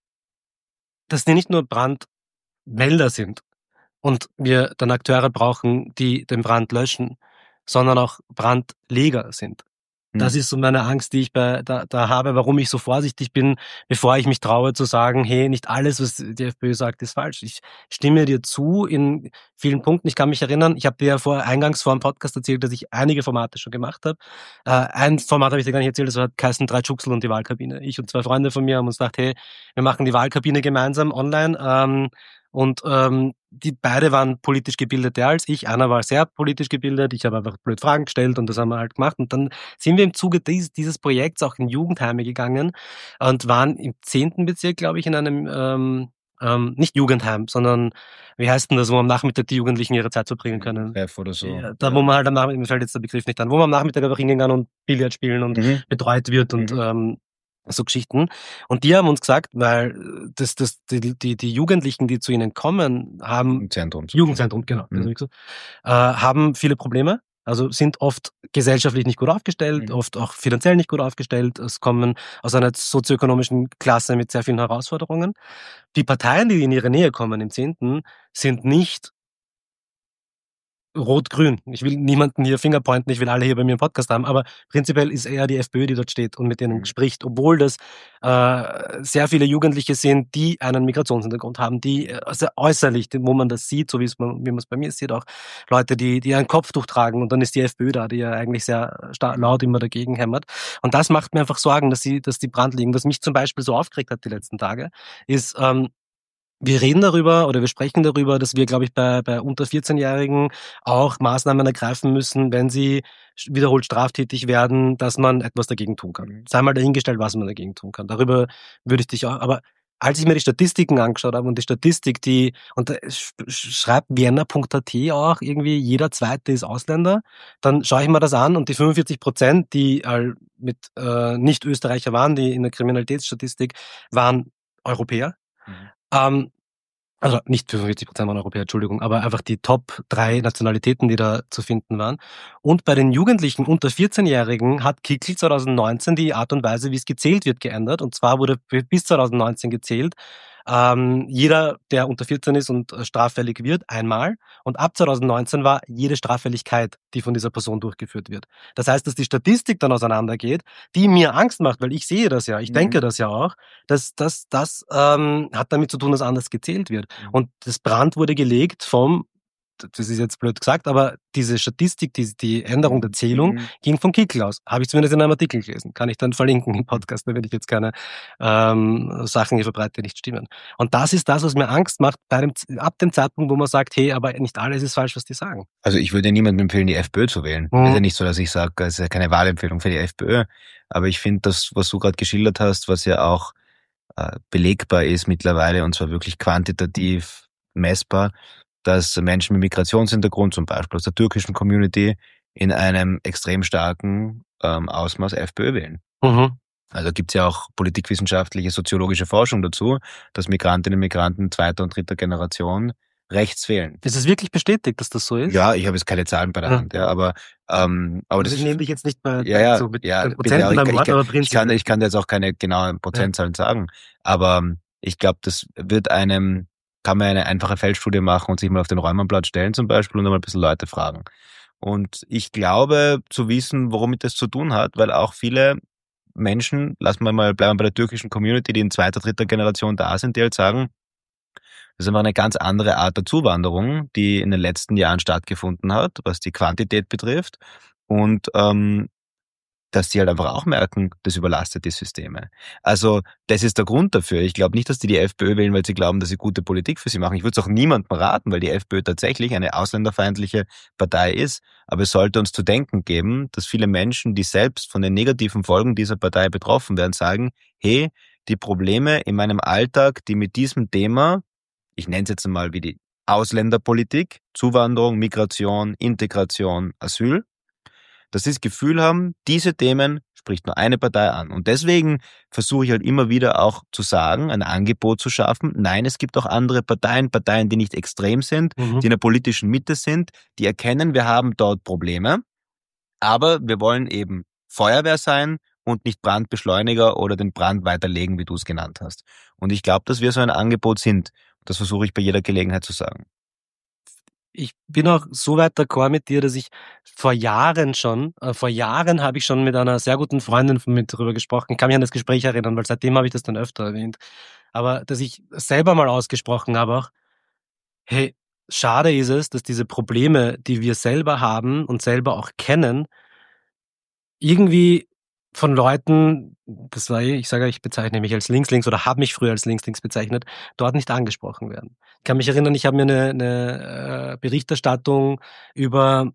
dass die nicht nur Brandmelder sind und wir dann Akteure brauchen, die den Brand löschen, sondern auch Brandleger sind. Das ist so meine Angst, die ich bei, da, da habe, warum ich so vorsichtig bin, bevor ich mich traue zu sagen, hey, nicht alles, was die FPÖ sagt, ist falsch. Ich stimme dir zu in vielen Punkten. Ich kann mich erinnern, ich habe dir ja vor, eingangs vor dem Podcast erzählt, dass ich einige Formate schon gemacht habe. Äh, ein Format habe ich dir gar nicht erzählt, das hat geheißen Drei Tschucksel und die Wahlkabine. Ich und zwei Freunde von mir haben uns gedacht, hey, wir machen die Wahlkabine gemeinsam online. Ähm, Und ähm, die beide waren politisch gebildeter als ich. Einer war sehr politisch gebildet, ich habe einfach blöd Fragen gestellt und das haben wir halt gemacht. Und dann sind wir im Zuge dieses, dieses Projekts auch in Jugendheime gegangen und waren im zehnten Bezirk, glaube ich, in einem, ähm, ähm, nicht Jugendheim, sondern, wie heißt denn das, wo am Nachmittag die Jugendlichen ihre Zeit verbringen können? Treff oder so. Ja, da, wo man halt am Nachmittag, mir fällt jetzt der Begriff nicht an, wo man am Nachmittag einfach hingehen kann und Billard spielen und mhm. betreut wird und mhm. ähm, so Geschichten. Und die haben uns gesagt, weil das, das, die, die, die Jugendlichen, die zu ihnen kommen, haben Zentrum. Jugendzentrum, genau, mhm. so, äh, haben viele Probleme. Also sind oft gesellschaftlich nicht gut aufgestellt, mhm. oft auch finanziell nicht gut aufgestellt. Es kommen aus einer sozioökonomischen Klasse mit sehr vielen Herausforderungen. Die Parteien, die in ihre Nähe kommen im zehnten, sind nicht Rot-Grün. Ich will niemanden hier fingerpointen, ich will alle hier bei mir im Podcast haben, aber prinzipiell ist eher die FPÖ, die dort steht und mit denen mhm. spricht, obwohl das äh, sehr viele Jugendliche sind, die einen Migrationshintergrund haben, die also äußerlich, wo man das sieht, so wie es man, wie man es bei mir sieht, auch Leute, die die ein Kopftuch tragen und dann ist die FPÖ da, die ja eigentlich sehr stark, laut immer dagegen hämmert. Und das macht mir einfach Sorgen, dass sie, dass die Brand liegen. Was mich zum Beispiel so aufgeregt hat die letzten Tage, ist ähm, wir reden darüber oder wir sprechen darüber, dass wir, glaube ich, bei, bei unter vierzehnjährigen auch Maßnahmen ergreifen müssen, wenn sie wiederholt straftätig werden, dass man etwas dagegen tun kann. Sei mal dahingestellt, was man dagegen tun kann. Darüber würde ich dich auch, aber als ich mir die Statistiken angeschaut habe und die Statistik, die, und da schreibt Vienna Punkt A T auch irgendwie, jeder Zweite ist Ausländer, dann schaue ich mir das an und die fünfundvierzig Prozent, die mit äh, Nicht-Österreicher waren, die in der Kriminalitätsstatistik waren Europäer. Mhm. Ähm, also nicht fünfundvierzig Prozent waren Europäer, Entschuldigung, aber einfach die Top drei Nationalitäten, die da zu finden waren. Und bei den Jugendlichen unter vierzehnjährigen hat Kickl zwanzig neunzehn die Art und Weise, wie es gezählt wird, geändert. Und zwar wurde bis zwanzig neunzehn gezählt, ähm, jeder, der unter vierzehn ist und straffällig wird, einmal. Und ab zwanzig neunzehn war jede Straffälligkeit, die von dieser Person durchgeführt wird. Das heißt, dass die Statistik dann auseinandergeht, die mir Angst macht, weil ich sehe das ja, ich mhm. denke das ja auch, dass das, das ähm, hat damit zu tun, dass anders gezählt wird. Mhm. Und das Brand wurde gelegt vom das ist jetzt blöd gesagt, aber diese Statistik, die, die Änderung der Zählung Mhm. ging von Kickl aus. Habe ich zumindest in einem Artikel gelesen. Kann ich dann verlinken im Podcast, wenn ich jetzt keine ähm, Sachen hier verbreite, die nicht stimmen. Und das ist das, was mir Angst macht, bei dem, ab dem Zeitpunkt, wo man sagt, hey, aber nicht alles ist falsch, was die sagen. Also ich würde niemandem empfehlen, die FPÖ zu wählen. Mhm. Es ist ja nicht so, dass ich sage, es ist ja keine Wahlempfehlung für die FPÖ. Aber ich finde, das, was du gerade geschildert hast, was ja auch äh, belegbar ist mittlerweile, und zwar wirklich quantitativ messbar, dass Menschen mit Migrationshintergrund, zum Beispiel aus der türkischen Community, in einem extrem starken ähm, Ausmaß FPÖ wählen. Mhm. Also gibt es ja auch politikwissenschaftliche, soziologische Forschung dazu, dass Migrantinnen und Migranten zweiter und dritter Generation rechts wählen. Ist es wirklich bestätigt, dass das so ist? Ja, ich habe jetzt keine Zahlen bei der Ja. Hand, ja, aber ähm, aber Also das ich nehme dich jetzt nicht bei ja, ja, so mit ja, den bitte, Prozenten aber ich, beim ich, Wort, ich, aber ich kann prinzipiell. ich kann jetzt auch keine genauen Prozentzahlen sagen, aber ähm, ich glaube, das wird einem, kann man eine einfache Feldstudie machen und sich mal auf den Räumerplatz stellen zum Beispiel und dann mal ein bisschen Leute fragen. Und ich glaube zu wissen, womit das zu tun hat, weil auch viele Menschen, lassen wir mal, bleiben wir bei der türkischen Community, die in zweiter, dritter Generation da sind, die halt sagen, das ist einfach eine ganz andere Art der Zuwanderung, die in den letzten Jahren stattgefunden hat, was die Quantität betrifft. Und ähm, dass die halt einfach auch merken, das überlastet die Systeme. Also das ist der Grund dafür. Ich glaube nicht, dass die die FPÖ wählen, weil sie glauben, dass sie gute Politik für sie machen. Ich würde es auch niemandem raten, weil die FPÖ tatsächlich eine ausländerfeindliche Partei ist. Aber es sollte uns zu denken geben, dass viele Menschen, die selbst von den negativen Folgen dieser Partei betroffen werden, sagen, hey, die Probleme in meinem Alltag, die mit diesem Thema, ich nenne es jetzt einmal wie die Ausländerpolitik, Zuwanderung, Migration, Integration, Asyl, dass sie das Gefühl haben, diese Themen spricht nur eine Partei an. Und deswegen versuche ich halt immer wieder auch zu sagen, ein Angebot zu schaffen. Nein, es gibt auch andere Parteien, Parteien, die nicht extrem sind, Mhm. die in der politischen Mitte sind, die erkennen, wir haben dort Probleme, aber wir wollen eben Feuerwehr sein und nicht Brandbeschleuniger oder den Brand weiterlegen, wie du es genannt hast. Und ich glaube, dass wir so ein Angebot sind. Das versuche ich bei jeder Gelegenheit zu sagen. Ich bin auch so weit d'accord mit dir, dass ich vor Jahren schon, äh, vor Jahren habe ich schon mit einer sehr guten Freundin von mir darüber gesprochen. Ich kann mich an das Gespräch erinnern, weil seitdem habe ich das dann öfter erwähnt. Aber dass ich selber mal ausgesprochen habe auch, hey, schade ist es, dass diese Probleme, die wir selber haben und selber auch kennen, irgendwie von Leuten, das war ich, ich sage, ich bezeichne mich als Links-Links oder habe mich früher als Links-Links bezeichnet, dort nicht angesprochen werden. Ich kann mich erinnern, ich habe mir eine, eine äh, Berichterstattung über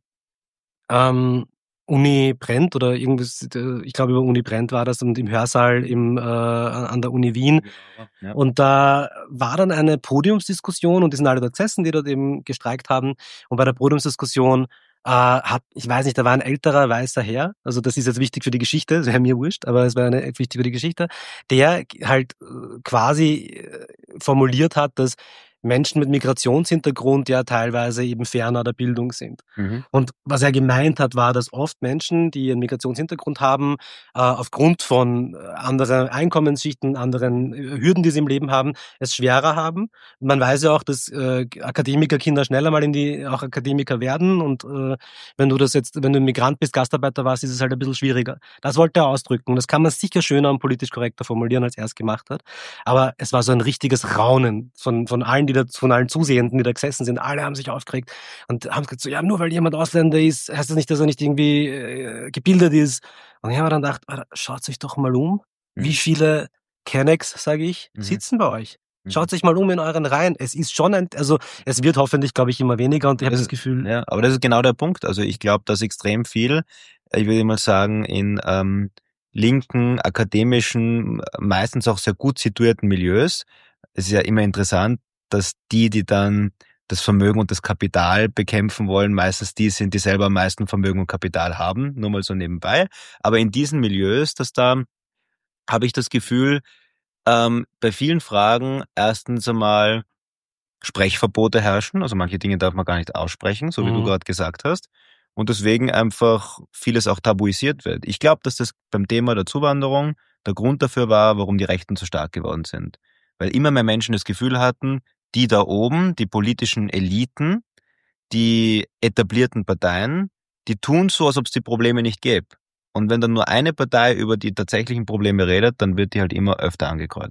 ähm, Uni Brent oder irgendwas, äh, ich glaube über Uni Brent war das und im Hörsaal im, äh, an der Uni Wien. Ja. Und da war dann eine Podiumsdiskussion und die sind alle dort gesessen, die dort eben gestreikt haben. Und bei der Podiumsdiskussion äh, hat, ich weiß nicht, da war ein älterer weißer Herr, also das ist jetzt wichtig für die Geschichte, das wäre mir wurscht, aber es war eine, wichtig für die Geschichte, der halt äh, quasi äh, formuliert hat, dass Menschen mit Migrationshintergrund ja teilweise eben ferner der Bildung sind. Mhm. Und was er gemeint hat, war, dass oft Menschen, die einen Migrationshintergrund haben, äh, aufgrund von anderen Einkommensschichten, anderen äh, Hürden, die sie im Leben haben, es schwerer haben. Man weiß ja auch, dass äh, Akademikerkinder schneller mal in die auch Akademiker werden und äh, wenn du das jetzt, wenn du ein Migrant bist, Gastarbeiter warst, ist es halt ein bisschen schwieriger. Das wollte er ausdrücken und das kann man sicher schöner und politisch korrekter formulieren, als er es gemacht hat. Aber es war so ein richtiges Raunen von, von allen, die da, von allen Zusehenden, die da gesessen sind. Alle haben sich aufgeregt und haben gesagt so, ja, nur weil jemand Ausländer ist, heißt das nicht, dass er nicht irgendwie äh, gebildet ist. Und ich habe dann gedacht, schaut euch doch mal um, Mhm. wie viele Kennex, sage ich, Mhm. sitzen bei euch. Mhm. Schaut euch mal um in euren Reihen. Es ist schon ein, also es wird hoffentlich, glaube ich, immer weniger und ich habe das Gefühl. Ja, aber das ist genau der Punkt. Also ich glaube, dass extrem viel, ich würde mal sagen, in ähm, linken, akademischen, meistens auch sehr gut situierten Milieus, es ist ja immer interessant, dass die, die dann das Vermögen und das Kapital bekämpfen wollen, meistens die sind, die selber am meisten Vermögen und Kapital haben, nur mal so nebenbei. Aber in diesen Milieus, dass da habe ich das Gefühl, ähm, bei vielen Fragen erstens einmal Sprechverbote herrschen, also manche Dinge darf man gar nicht aussprechen, so wie Mhm. du gerade gesagt hast, und deswegen einfach vieles auch tabuisiert wird. Ich glaube, dass das beim Thema der Zuwanderung der Grund dafür war, warum die Rechten so stark geworden sind. Weil immer mehr Menschen das Gefühl hatten, die da oben, die politischen Eliten, die etablierten Parteien, die tun so, als ob es die Probleme nicht gäbe. Und wenn dann nur eine Partei über die tatsächlichen Probleme redet, dann wird die halt immer öfter angekreuzt.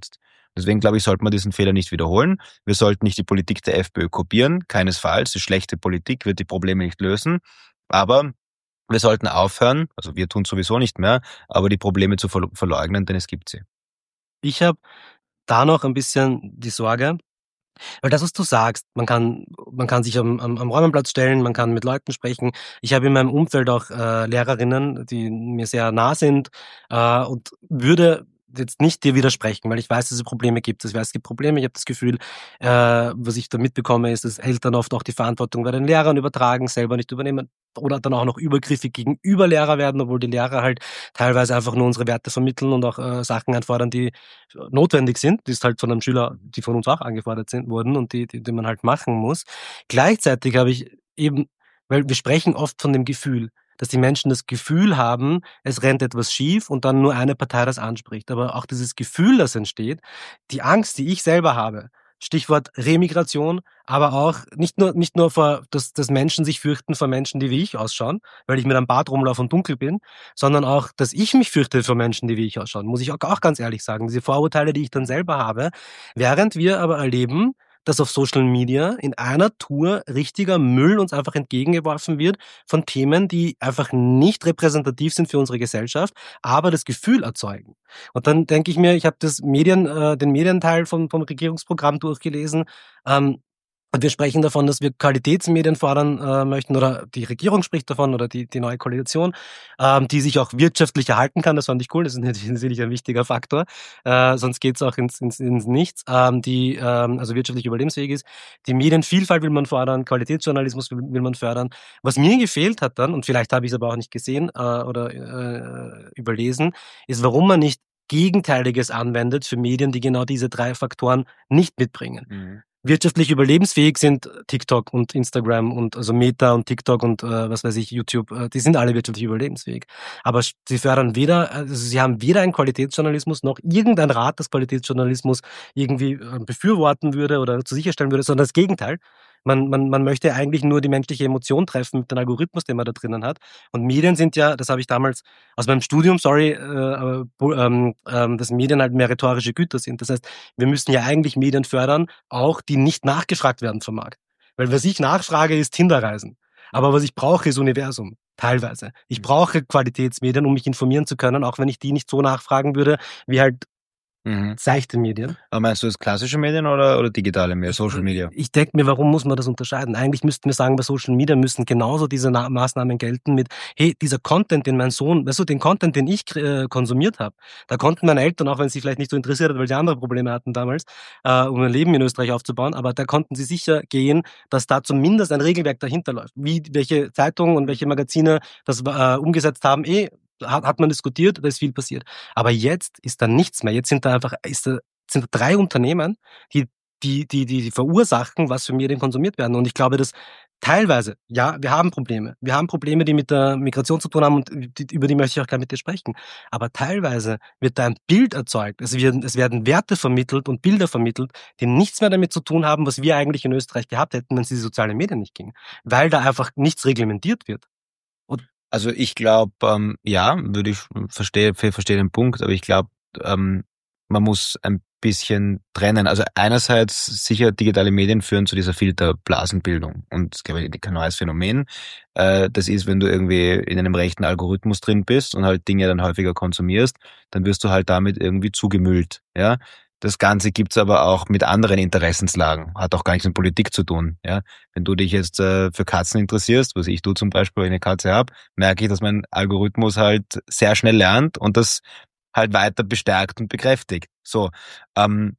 Deswegen glaube ich, sollte man diesen Fehler nicht wiederholen. Wir sollten nicht die Politik der FPÖ kopieren, keinesfalls. Die schlechte Politik wird die Probleme nicht lösen. Aber wir sollten aufhören, also wir tun sowieso nicht mehr, aber die Probleme zu verleugnen, denn es gibt sie. Ich habe da noch ein bisschen die Sorge, weil das, was du sagst, man kann, man kann sich am, am, am Räumenplatz stellen, man kann mit Leuten sprechen. Ich habe in meinem Umfeld auch äh, Lehrerinnen, die mir sehr nah sind äh, und würde jetzt nicht dir widersprechen, weil ich weiß, dass es Probleme gibt. Ich weiß, es gibt Probleme. Ich habe das Gefühl, äh, was ich da mitbekomme, ist, dass Eltern oft auch die Verantwortung bei den Lehrern übertragen, selber nicht übernehmen oder dann auch noch übergriffig gegenüber Lehrer werden, obwohl die Lehrer halt teilweise einfach nur unsere Werte vermitteln und auch äh, Sachen einfordern, die notwendig sind, die ist halt von einem Schüler, die von uns auch angefordert sind, wurden und die, die, die man halt machen muss. Gleichzeitig habe ich eben, weil wir sprechen oft von dem Gefühl, dass die Menschen das Gefühl haben, es rennt etwas schief und dann nur eine Partei das anspricht. Aber auch dieses Gefühl, das entsteht, die Angst, die ich selber habe, Stichwort Remigration, aber auch nicht nur, nicht nur vor, dass, dass Menschen sich fürchten vor Menschen, die wie ich ausschauen, weil ich mit einem Bart rumlaufe und dunkel bin, sondern auch, dass ich mich fürchte vor Menschen, die wie ich ausschauen, muss ich auch, auch ganz ehrlich sagen. Diese Vorurteile, die ich dann selber habe, während wir aber erleben, dass auf Social Media in einer Tour richtiger Müll uns einfach entgegengeworfen wird von Themen, die einfach nicht repräsentativ sind für unsere Gesellschaft, aber das Gefühl erzeugen. Und dann denke ich mir, ich habe das Medien, äh, den Medienteil vom, vom Regierungsprogramm durchgelesen. Ähm, und wir sprechen davon, dass wir Qualitätsmedien fordern äh, möchten, oder die Regierung spricht davon, oder die, die neue Koalition, ähm, die sich auch wirtschaftlich erhalten kann. Das fand ich cool, das ist natürlich ein wichtiger Faktor, äh, sonst geht's auch ins, ins, ins Nichts, ähm, die ähm, also wirtschaftlich überlebensfähig ist. Die Medienvielfalt will man fordern, Qualitätsjournalismus will, will man fördern. Was mir gefehlt hat dann, und vielleicht habe ich es aber auch nicht gesehen äh, oder äh, überlesen, ist, warum man nicht Gegenteiliges anwendet für Medien, die genau diese drei Faktoren nicht mitbringen. Mhm. Wirtschaftlich überlebensfähig sind TikTok und Instagram und also Meta und TikTok und äh, was weiß ich, YouTube, äh, die sind alle wirtschaftlich überlebensfähig. Aber sie fördern weder, also sie haben weder einen Qualitätsjournalismus noch irgendein Rat, das Qualitätsjournalismus irgendwie äh, befürworten würde oder zu sicherstellen würde, sondern das Gegenteil. Man, man, man möchte eigentlich nur die menschliche Emotion treffen mit dem Algorithmus, den man da drinnen hat. Und Medien sind ja, das habe ich damals aus meinem Studium, sorry, äh, ähm, ähm, dass Medien halt mehr rhetorische Güter sind. Das heißt, wir müssen ja eigentlich Medien fördern, auch die nicht nachgefragt werden vom Markt. Weil was ich nachfrage, ist Tinderreisen. Aber was ich brauche, ist Universum. Teilweise. Ich brauche Qualitätsmedien, um mich informieren zu können, auch wenn ich die nicht so nachfragen würde, wie halt Mhm. seichte Medien. Aber meinst du das klassische Medien oder, oder digitale Medien, Social Media? Ich, ich denke mir, warum muss man das unterscheiden? Eigentlich müssten wir sagen, bei Social Media müssen genauso diese Na- Maßnahmen gelten mit, hey, dieser Content, den mein Sohn, weißt du, den Content, den ich äh, konsumiert habe, da konnten meine Eltern, auch wenn sie vielleicht nicht so interessiert hat, weil sie andere Probleme hatten damals, äh, um ein Leben in Österreich aufzubauen, aber da konnten sie sicher gehen, dass da zumindest ein Regelwerk dahinter läuft. Wie, welche Zeitungen und welche Magazine das äh, umgesetzt haben, eh, hat, hat man diskutiert, da ist viel passiert. Aber jetzt ist da nichts mehr. Jetzt sind da einfach, ist da, sind da drei Unternehmen, die, die, die, die verursachen, was für Medien konsumiert werden. Und ich glaube, dass teilweise, ja, wir haben Probleme. Wir haben Probleme, die mit der Migration zu tun haben und die, über die möchte ich auch gerne mit dir sprechen. Aber teilweise wird da ein Bild erzeugt. Es werden, es werden Werte vermittelt und Bilder vermittelt, die nichts mehr damit zu tun haben, was wir eigentlich in Österreich gehabt hätten, wenn es die sozialen Medien nicht ging. Weil da einfach nichts reglementiert wird. Und also ich glaube, ähm, ja, würde ich verstehe, verstehe den Punkt, aber ich glaube, ähm, man muss ein bisschen trennen. Also einerseits sicher digitale Medien führen zu dieser Filterblasenbildung und das glaube ich kein neues Phänomen. Äh, das ist, wenn du irgendwie in einem rechten Algorithmus drin bist und halt Dinge dann häufiger konsumierst, dann wirst du halt damit irgendwie zugemüllt, ja. Das Ganze gibt's aber auch mit anderen Interessenslagen. Hat auch gar nichts mit Politik zu tun. Ja, wenn du dich jetzt äh, für Katzen interessierst, was ich du zum Beispiel, wenn ich eine Katze habe, merke ich, dass mein Algorithmus halt sehr schnell lernt und das halt weiter bestärkt und bekräftigt. So, ähm,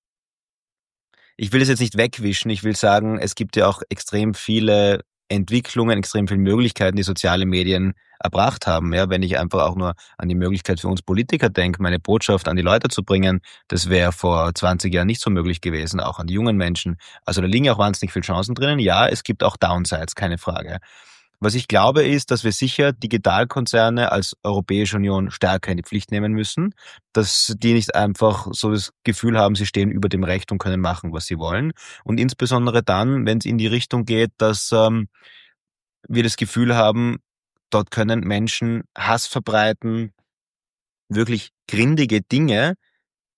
ich will es jetzt nicht wegwischen. Ich will sagen, es gibt ja auch extrem viele Entwicklungen, extrem viele Möglichkeiten, die soziale Medien erbracht haben. Ja, wenn ich einfach auch nur an die Möglichkeit für uns Politiker denke, meine Botschaft an die Leute zu bringen, das wäre vor zwanzig Jahren nicht so möglich gewesen, auch an die jungen Menschen. Also da liegen auch wahnsinnig viele Chancen drinnen. Ja, es gibt auch Downsides, keine Frage. Was ich glaube, ist, dass wir sicher Digitalkonzerne als Europäische Union stärker in die Pflicht nehmen müssen, dass die nicht einfach so das Gefühl haben, sie stehen über dem Recht und können machen, was sie wollen. Und insbesondere dann, wenn es in die Richtung geht, dass ähm, wir das Gefühl haben, dort können Menschen Hass verbreiten, wirklich grindige Dinge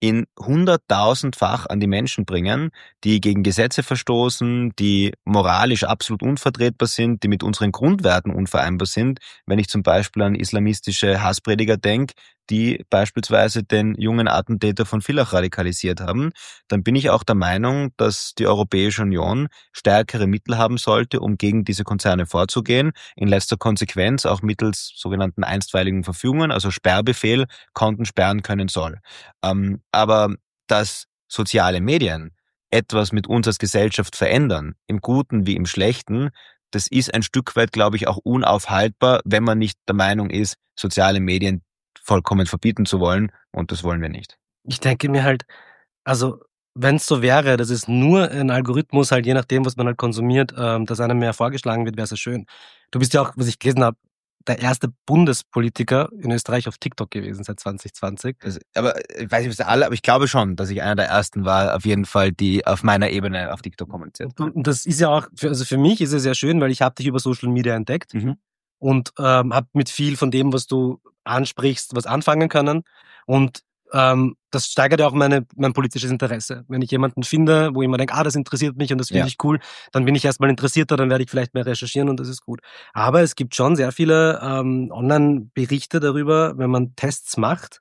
in hunderttausendfach an die Menschen bringen, die gegen Gesetze verstoßen, die moralisch absolut unvertretbar sind, die mit unseren Grundwerten unvereinbar sind. Wenn ich zum Beispiel an islamistische Hassprediger denke, die beispielsweise den jungen Attentäter von Villach radikalisiert haben, dann bin ich auch der Meinung, dass die Europäische Union stärkere Mittel haben sollte, um gegen diese Konzerne vorzugehen. In letzter Konsequenz auch mittels sogenannten einstweiligen Verfügungen, also Sperrbefehl, Konten sperren können soll. Ähm, aber dass soziale Medien etwas mit uns als Gesellschaft verändern, im Guten wie im Schlechten, das ist ein Stück weit, glaube ich, auch unaufhaltbar, wenn man nicht der Meinung ist, soziale Medien vollkommen verbieten zu wollen, und das wollen wir nicht. Ich denke mir halt, also wenn es so wäre, dass es nur ein Algorithmus halt je nachdem, was man halt konsumiert, ähm, dass einem mehr vorgeschlagen wird, wäre es ja schön. Du bist ja auch, was ich gelesen habe, der erste Bundespolitiker in Österreich auf TikTok gewesen seit zwanzig zwanzig. Das, aber ich weiß nicht, ob es alle, aber ich glaube schon, dass ich einer der ersten war, auf jeden Fall, die auf meiner Ebene auf TikTok kommuniziert. Und das ist ja auch, für, also für mich ist es sehr schön, weil ich habe dich über Social Media entdeckt Mhm. und ähm, habe mit viel von dem, was du ansprichst, was anfangen können. Und ähm, das steigert ja auch meine, mein politisches Interesse. Wenn ich jemanden finde, wo ich mir denke, ah, das interessiert mich und das finde Ja. ich cool, dann bin ich erstmal interessierter, dann werde ich vielleicht mehr recherchieren und das ist gut. Aber es gibt schon sehr viele ähm, Online-Berichte darüber, wenn man Tests macht.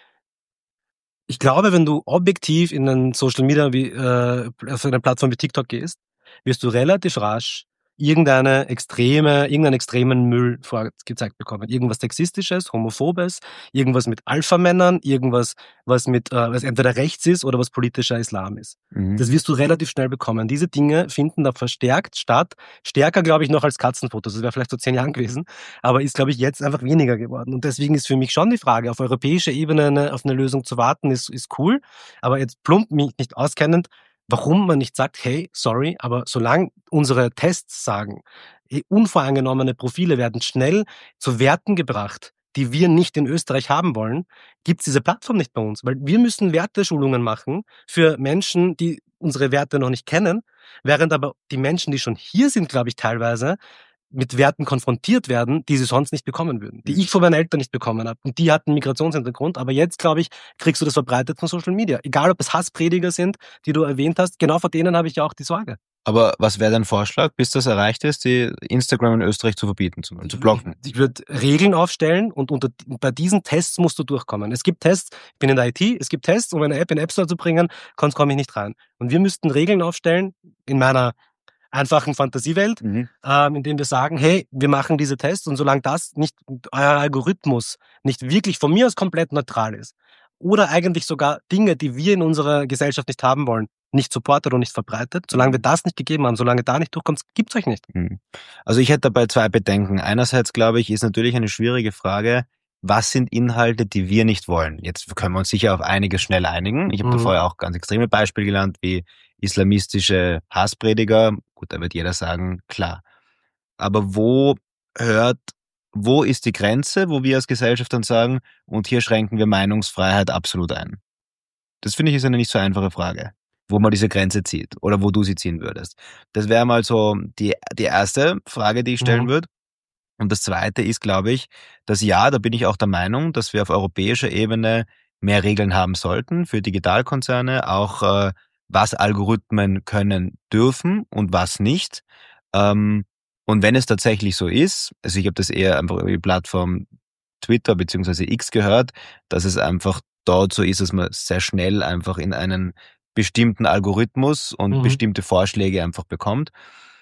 Ich glaube, wenn du objektiv in einen Social Media wie äh, auf eine Plattform wie TikTok gehst, wirst du relativ rasch irgendeine extreme, irgendeinen extremen Müll vorgezeigt bekommen. Irgendwas Sexistisches, Homophobes, irgendwas mit Alpha-Männern, irgendwas, was mit, äh, was entweder rechts ist oder was politischer Islam ist. Mhm. Das wirst du relativ schnell bekommen. Diese Dinge finden da verstärkt statt. Stärker, glaube ich, noch als Katzenfotos. Das wäre vielleicht vor zehn Jahren gewesen. Aber ist, glaube ich, jetzt einfach weniger geworden. Und deswegen ist für mich schon die Frage, auf europäischer Ebene eine, auf eine Lösung zu warten, ist, ist cool. Aber jetzt plump mich nicht auskennend, warum man nicht sagt, hey, sorry, aber solange unsere Tests sagen, unvoreingenommene Profile werden schnell zu Werten gebracht, die wir nicht in Österreich haben wollen, gibt es diese Plattform nicht bei uns. Weil wir müssen Werteschulungen machen für Menschen, die unsere Werte noch nicht kennen, während aber die Menschen, die schon hier sind, glaube ich, teilweise mit Werten konfrontiert werden, die sie sonst nicht bekommen würden, die ich von meinen Eltern nicht bekommen habe. Und die hatten Migrationshintergrund, aber jetzt, glaube ich, kriegst du das verbreitet von Social Media. Egal, ob es Hassprediger sind, die du erwähnt hast, genau vor denen habe ich ja auch die Sorge. Aber was wäre dein Vorschlag, bis das erreicht ist, die Instagram in Österreich zu verbieten, zum Beispiel, zu blocken? Ich, ich würde Regeln aufstellen und unter, bei diesen Tests musst du durchkommen. Es gibt Tests, ich bin in der I T, es gibt Tests, um eine App in den App Store zu bringen, sonst komme ich nicht rein. Und wir müssten Regeln aufstellen, in meiner einfachen Fantasiewelt, Mhm. ähm, indem wir sagen, hey, wir machen diese Tests und solange das nicht, euer Algorithmus nicht wirklich von mir aus komplett neutral ist oder eigentlich sogar Dinge, die wir in unserer Gesellschaft nicht haben wollen, nicht supportet und nicht verbreitet, solange wir das nicht gegeben haben, solange da nicht durchkommt, gibt's euch nicht. Also ich hätte dabei zwei Bedenken. Einerseits, glaube ich, ist natürlich eine schwierige Frage, was sind Inhalte, die wir nicht wollen? Jetzt können wir uns sicher auf einiges schnell einigen. Ich habe Mhm. da vorher auch ganz extreme Beispiele genannt, wie islamistische Hassprediger. Gut, da wird jeder sagen, klar. Aber wo hört, wo ist die Grenze, wo wir als Gesellschaft dann sagen, und hier schränken wir Meinungsfreiheit absolut ein? Das finde ich ist eine nicht so einfache Frage, wo man diese Grenze zieht oder wo du sie ziehen würdest. Das wäre mal so die, die erste Frage, die ich stellen Mhm. würde. Und das zweite ist, glaube ich, dass ja, da bin ich auch der Meinung, dass wir auf europäischer Ebene mehr Regeln haben sollten für Digitalkonzerne, auch äh, was Algorithmen können dürfen und was nicht. Ähm, und wenn es tatsächlich so ist, also ich habe das eher einfach über die Plattform Twitter beziehungsweise X gehört, dass es einfach dort so ist, dass man sehr schnell einfach in einen bestimmten Algorithmus und Mhm. bestimmte Vorschläge einfach bekommt.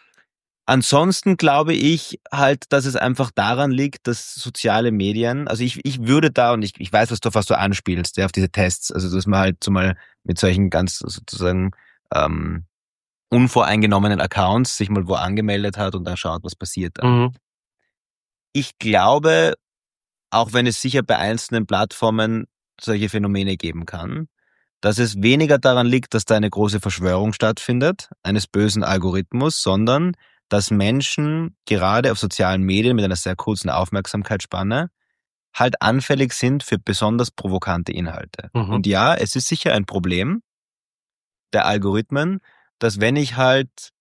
Ansonsten glaube ich halt, dass es einfach daran liegt, dass soziale Medien, also ich, ich würde da, und ich, ich weiß, was du, auf was du anspielst, ja, auf diese Tests, also dass man halt so mal mit solchen ganz sozusagen ähm, unvoreingenommenen Accounts sich mal wo angemeldet hat und dann schaut, was passiert da. Mhm. Ich glaube, auch wenn es sicher bei einzelnen Plattformen solche Phänomene geben kann, dass es weniger daran liegt, dass da eine große Verschwörung stattfindet, eines bösen Algorithmus, sondern dass Menschen gerade auf sozialen Medien mit einer sehr kurzen Aufmerksamkeitsspanne halt anfällig sind für besonders provokante Inhalte. Mhm. Und ja, es ist sicher ein Problem der Algorithmen, dass wenn ich halt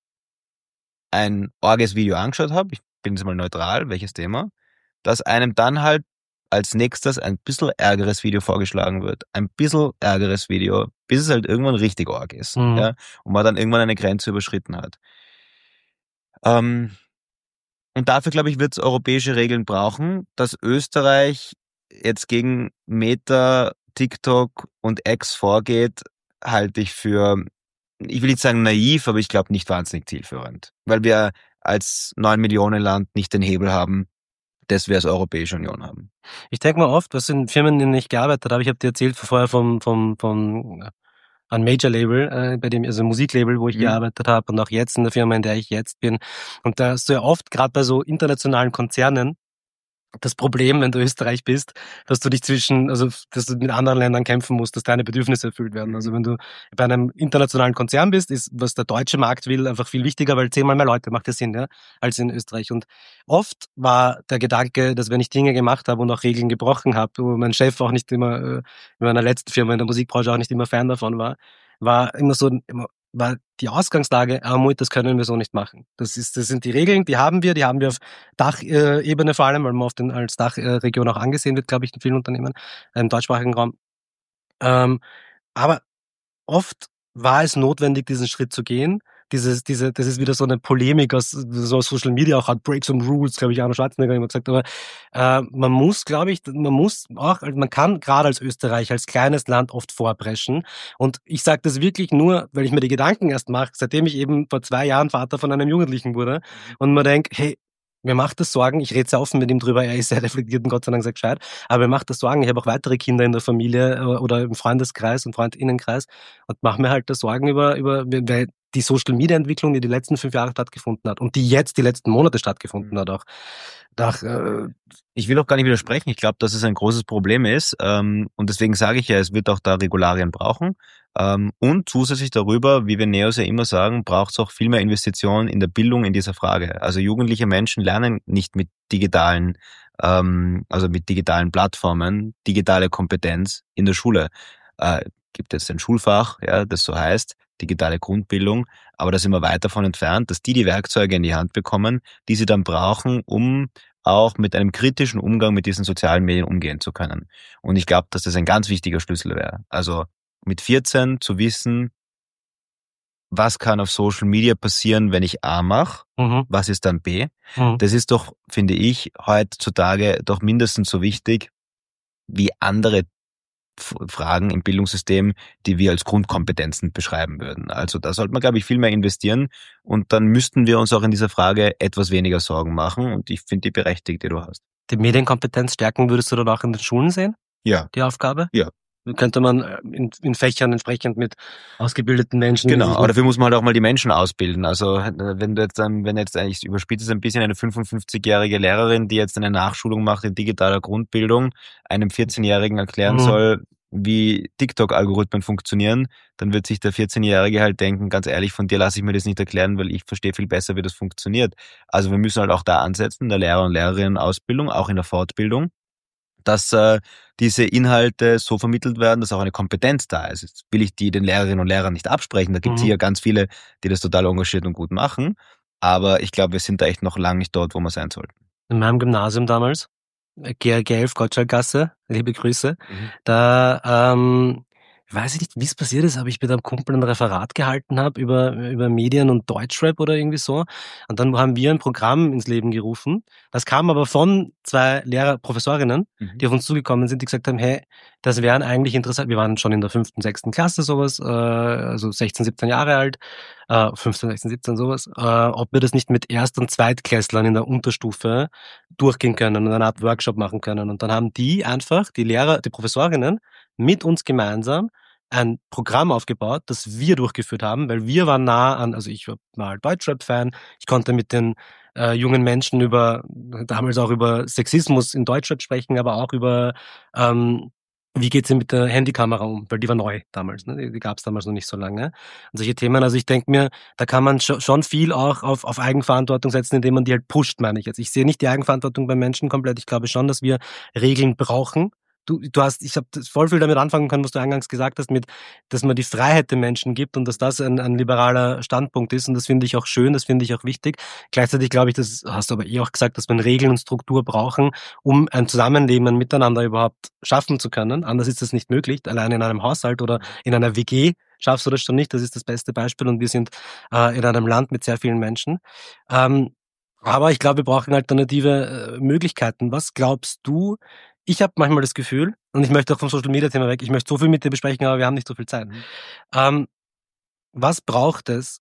ein orges Video angeschaut habe, ich bin jetzt mal neutral, welches Thema, dass einem dann halt als nächstes ein bisschen ärgeres Video vorgeschlagen wird. Ein bisschen ärgeres Video, bis es halt irgendwann richtig arg ist. Mhm. Ja, und man dann irgendwann eine Grenze überschritten hat. Ähm, und dafür, glaube ich, wird es europäische Regeln brauchen, dass Österreich jetzt gegen Meta, TikTok und X vorgeht, halte ich für, ich will nicht sagen naiv, aber ich glaube nicht wahnsinnig zielführend. Weil wir als neun Millionen Land nicht den Hebel haben, das wir als Europäische Union haben. Ich denke mal oft, was in Firmen, in denen ich gearbeitet habe, ich habe dir erzählt vorher vom, vom, vom ein Major-Label, äh, bei dem, also ein Musiklabel, wo ich mhm. gearbeitet habe und auch jetzt in der Firma, in der ich jetzt bin. Und da hast du ja oft, gerade bei so internationalen Konzernen, das Problem, wenn du Österreich bist, dass du dich zwischen, also dass du mit anderen Ländern kämpfen musst, dass deine Bedürfnisse erfüllt werden. Also wenn du bei einem internationalen Konzern bist, ist, was der deutsche Markt will, einfach viel wichtiger, weil zehnmal mehr Leute macht das Sinn, ja, als in Österreich. Und oft war der Gedanke, dass wenn ich Dinge gemacht habe und auch Regeln gebrochen habe, wo mein Chef auch nicht immer, äh, in meiner letzten Firma in der Musikbranche auch nicht immer Fan davon war, war immer so, immer, war die Ausgangslage, ah, Mut, das können wir so nicht machen. Das ist, das sind die Regeln, die haben wir, die haben wir auf Dachebene vor allem, weil man auf den, als Dachregion auch angesehen wird, glaube ich, in vielen Unternehmen, im deutschsprachigen Raum. Ähm, aber oft war es notwendig, diesen Schritt zu gehen. Dieses, diese, das ist wieder so eine Polemik aus, so aus Social Media auch hat, Break some Rules, glaube ich, Arnold Schwarzenegger immer gesagt, aber äh, man muss, glaube ich, man muss auch, man kann gerade als Österreich, als kleines Land oft vorpreschen und ich sage das wirklich nur, weil ich mir die Gedanken erst mache, seitdem ich eben vor zwei Jahren Vater von einem Jugendlichen wurde und man denkt, hey, mir macht das Sorgen, ich rede sehr offen mit ihm drüber, er ist sehr reflektiert und Gott sei Dank sehr gescheit, aber mir macht das Sorgen, ich habe auch weitere Kinder in der Familie oder im Freundeskreis und Freundinnenkreis und mache mir halt da Sorgen über, über weil die Social-Media-Entwicklung, die die letzten fünf Jahre stattgefunden hat und die jetzt die letzten Monate stattgefunden hat auch. Nach, äh ich will auch gar nicht widersprechen, ich glaube, dass es ein großes Problem ist ähm, und deswegen sage ich ja, es wird auch da Regularien brauchen ähm, und zusätzlich darüber, wie wir Neos ja immer sagen, braucht es auch viel mehr Investitionen in der Bildung in dieser Frage. Also jugendliche Menschen lernen nicht mit digitalen, ähm, also mit digitalen Plattformen, digitale Kompetenz in der Schule. Äh, gibt jetzt ein Schulfach, ja, das so heißt, digitale Grundbildung, aber da sind wir weit davon entfernt, dass die die Werkzeuge in die Hand bekommen, die sie dann brauchen, um auch mit einem kritischen Umgang mit diesen sozialen Medien umgehen zu können. Und ich glaube, dass das ein ganz wichtiger Schlüssel wäre. Also mit vierzehn zu wissen, was kann auf Social Media passieren, wenn ich A mache, mhm. was ist dann B? Mhm. Das ist doch, finde ich, heutzutage doch mindestens so wichtig wie andere Fragen im Bildungssystem, die wir als Grundkompetenzen beschreiben würden. Also da sollte man, glaube ich, viel mehr investieren und dann müssten wir uns auch in dieser Frage etwas weniger Sorgen machen und ich finde die berechtigt, die du hast. Die Medienkompetenz stärken würdest du dann auch in den Schulen sehen? Ja. Die Aufgabe? Ja. Könnte man in, in Fächern entsprechend mit ausgebildeten Menschen... Genau, aber dafür muss man halt auch mal die Menschen ausbilden. Also wenn du jetzt, wenn jetzt eigentlich überspitzt es ein bisschen eine fünfundfünfzigjährige Lehrerin, die jetzt eine Nachschulung macht in digitaler Grundbildung, einem vierzehnjährigen erklären mhm. soll, wie TikTok-Algorithmen funktionieren, dann wird sich der vierzehnjährige halt denken, ganz ehrlich, von dir lasse ich mir das nicht erklären, weil ich verstehe viel besser, wie das funktioniert. Also wir müssen halt auch da ansetzen, in der Lehrer- und Lehrerinnenausbildung, auch in der Fortbildung, dass äh, diese Inhalte so vermittelt werden, dass auch eine Kompetenz da ist. Jetzt will ich die den Lehrerinnen und Lehrern nicht absprechen. Da gibt es mhm. hier ganz viele, die das total engagiert und gut machen. Aber ich glaube, wir sind da echt noch lange nicht dort, wo wir sein sollten. In meinem Gymnasium damals, G elf Gottschalkgasse, liebe Grüße, mhm. da ähm, weiß ich nicht, wie es passiert ist, aber ich mit einem Kumpel ein Referat gehalten habe über über Medien und Deutschrap oder irgendwie so. Und dann haben wir ein Programm ins Leben gerufen. Das kam aber von zwei Lehrer, Professorinnen, mhm. die auf uns zugekommen sind, die gesagt haben, hey, das wären eigentlich interessant. Wir waren schon in der fünften, sechsten Klasse sowas, äh, also sechzehn, siebzehn Jahre alt, äh, fünfzehn, sechzehn, siebzehn sowas, äh, ob wir das nicht mit Erst- und Zweitklässlern in der Unterstufe durchgehen können und eine Art Workshop machen können. Und dann haben die einfach, die Lehrer, die Professorinnen, mit uns gemeinsam ein Programm aufgebaut, das wir durchgeführt haben, weil wir waren nah an, also ich war mal Deutschrap-Fan, ich konnte mit den äh, jungen Menschen über, damals auch über Sexismus in Deutschrap sprechen, aber auch über, ähm, wie geht's denn mit der Handykamera um, weil die war neu damals, ne? die, die gab's damals noch nicht so lange. Und solche Themen, also ich denke mir, da kann man sch- schon viel auch auf, auf Eigenverantwortung setzen, indem man die halt pusht, meine ich jetzt. Ich sehe nicht die Eigenverantwortung bei Menschen komplett, ich glaube schon, dass wir Regeln brauchen, du, du hast, ich habe voll viel damit anfangen können, was du eingangs gesagt hast, mit, dass man die Freiheit den Menschen gibt und dass das ein, ein liberaler Standpunkt ist und das finde ich auch schön, das finde ich auch wichtig. Gleichzeitig glaube ich, das hast du aber eh auch gesagt, dass wir Regeln und Struktur brauchen, um ein Zusammenleben, ein Miteinander überhaupt schaffen zu können. Anders ist das nicht möglich, allein in einem Haushalt oder in einer W G schaffst du das schon nicht, das ist das beste Beispiel und wir sind äh, in einem Land mit sehr vielen Menschen. Ähm, aber ich glaube, wir brauchen alternative äh, Möglichkeiten. Was glaubst du? Ich habe manchmal das Gefühl, und ich möchte auch vom Social-Media-Thema weg, ich möchte so viel mit dir besprechen, aber wir haben nicht so viel Zeit. Mhm. Ähm, was braucht es,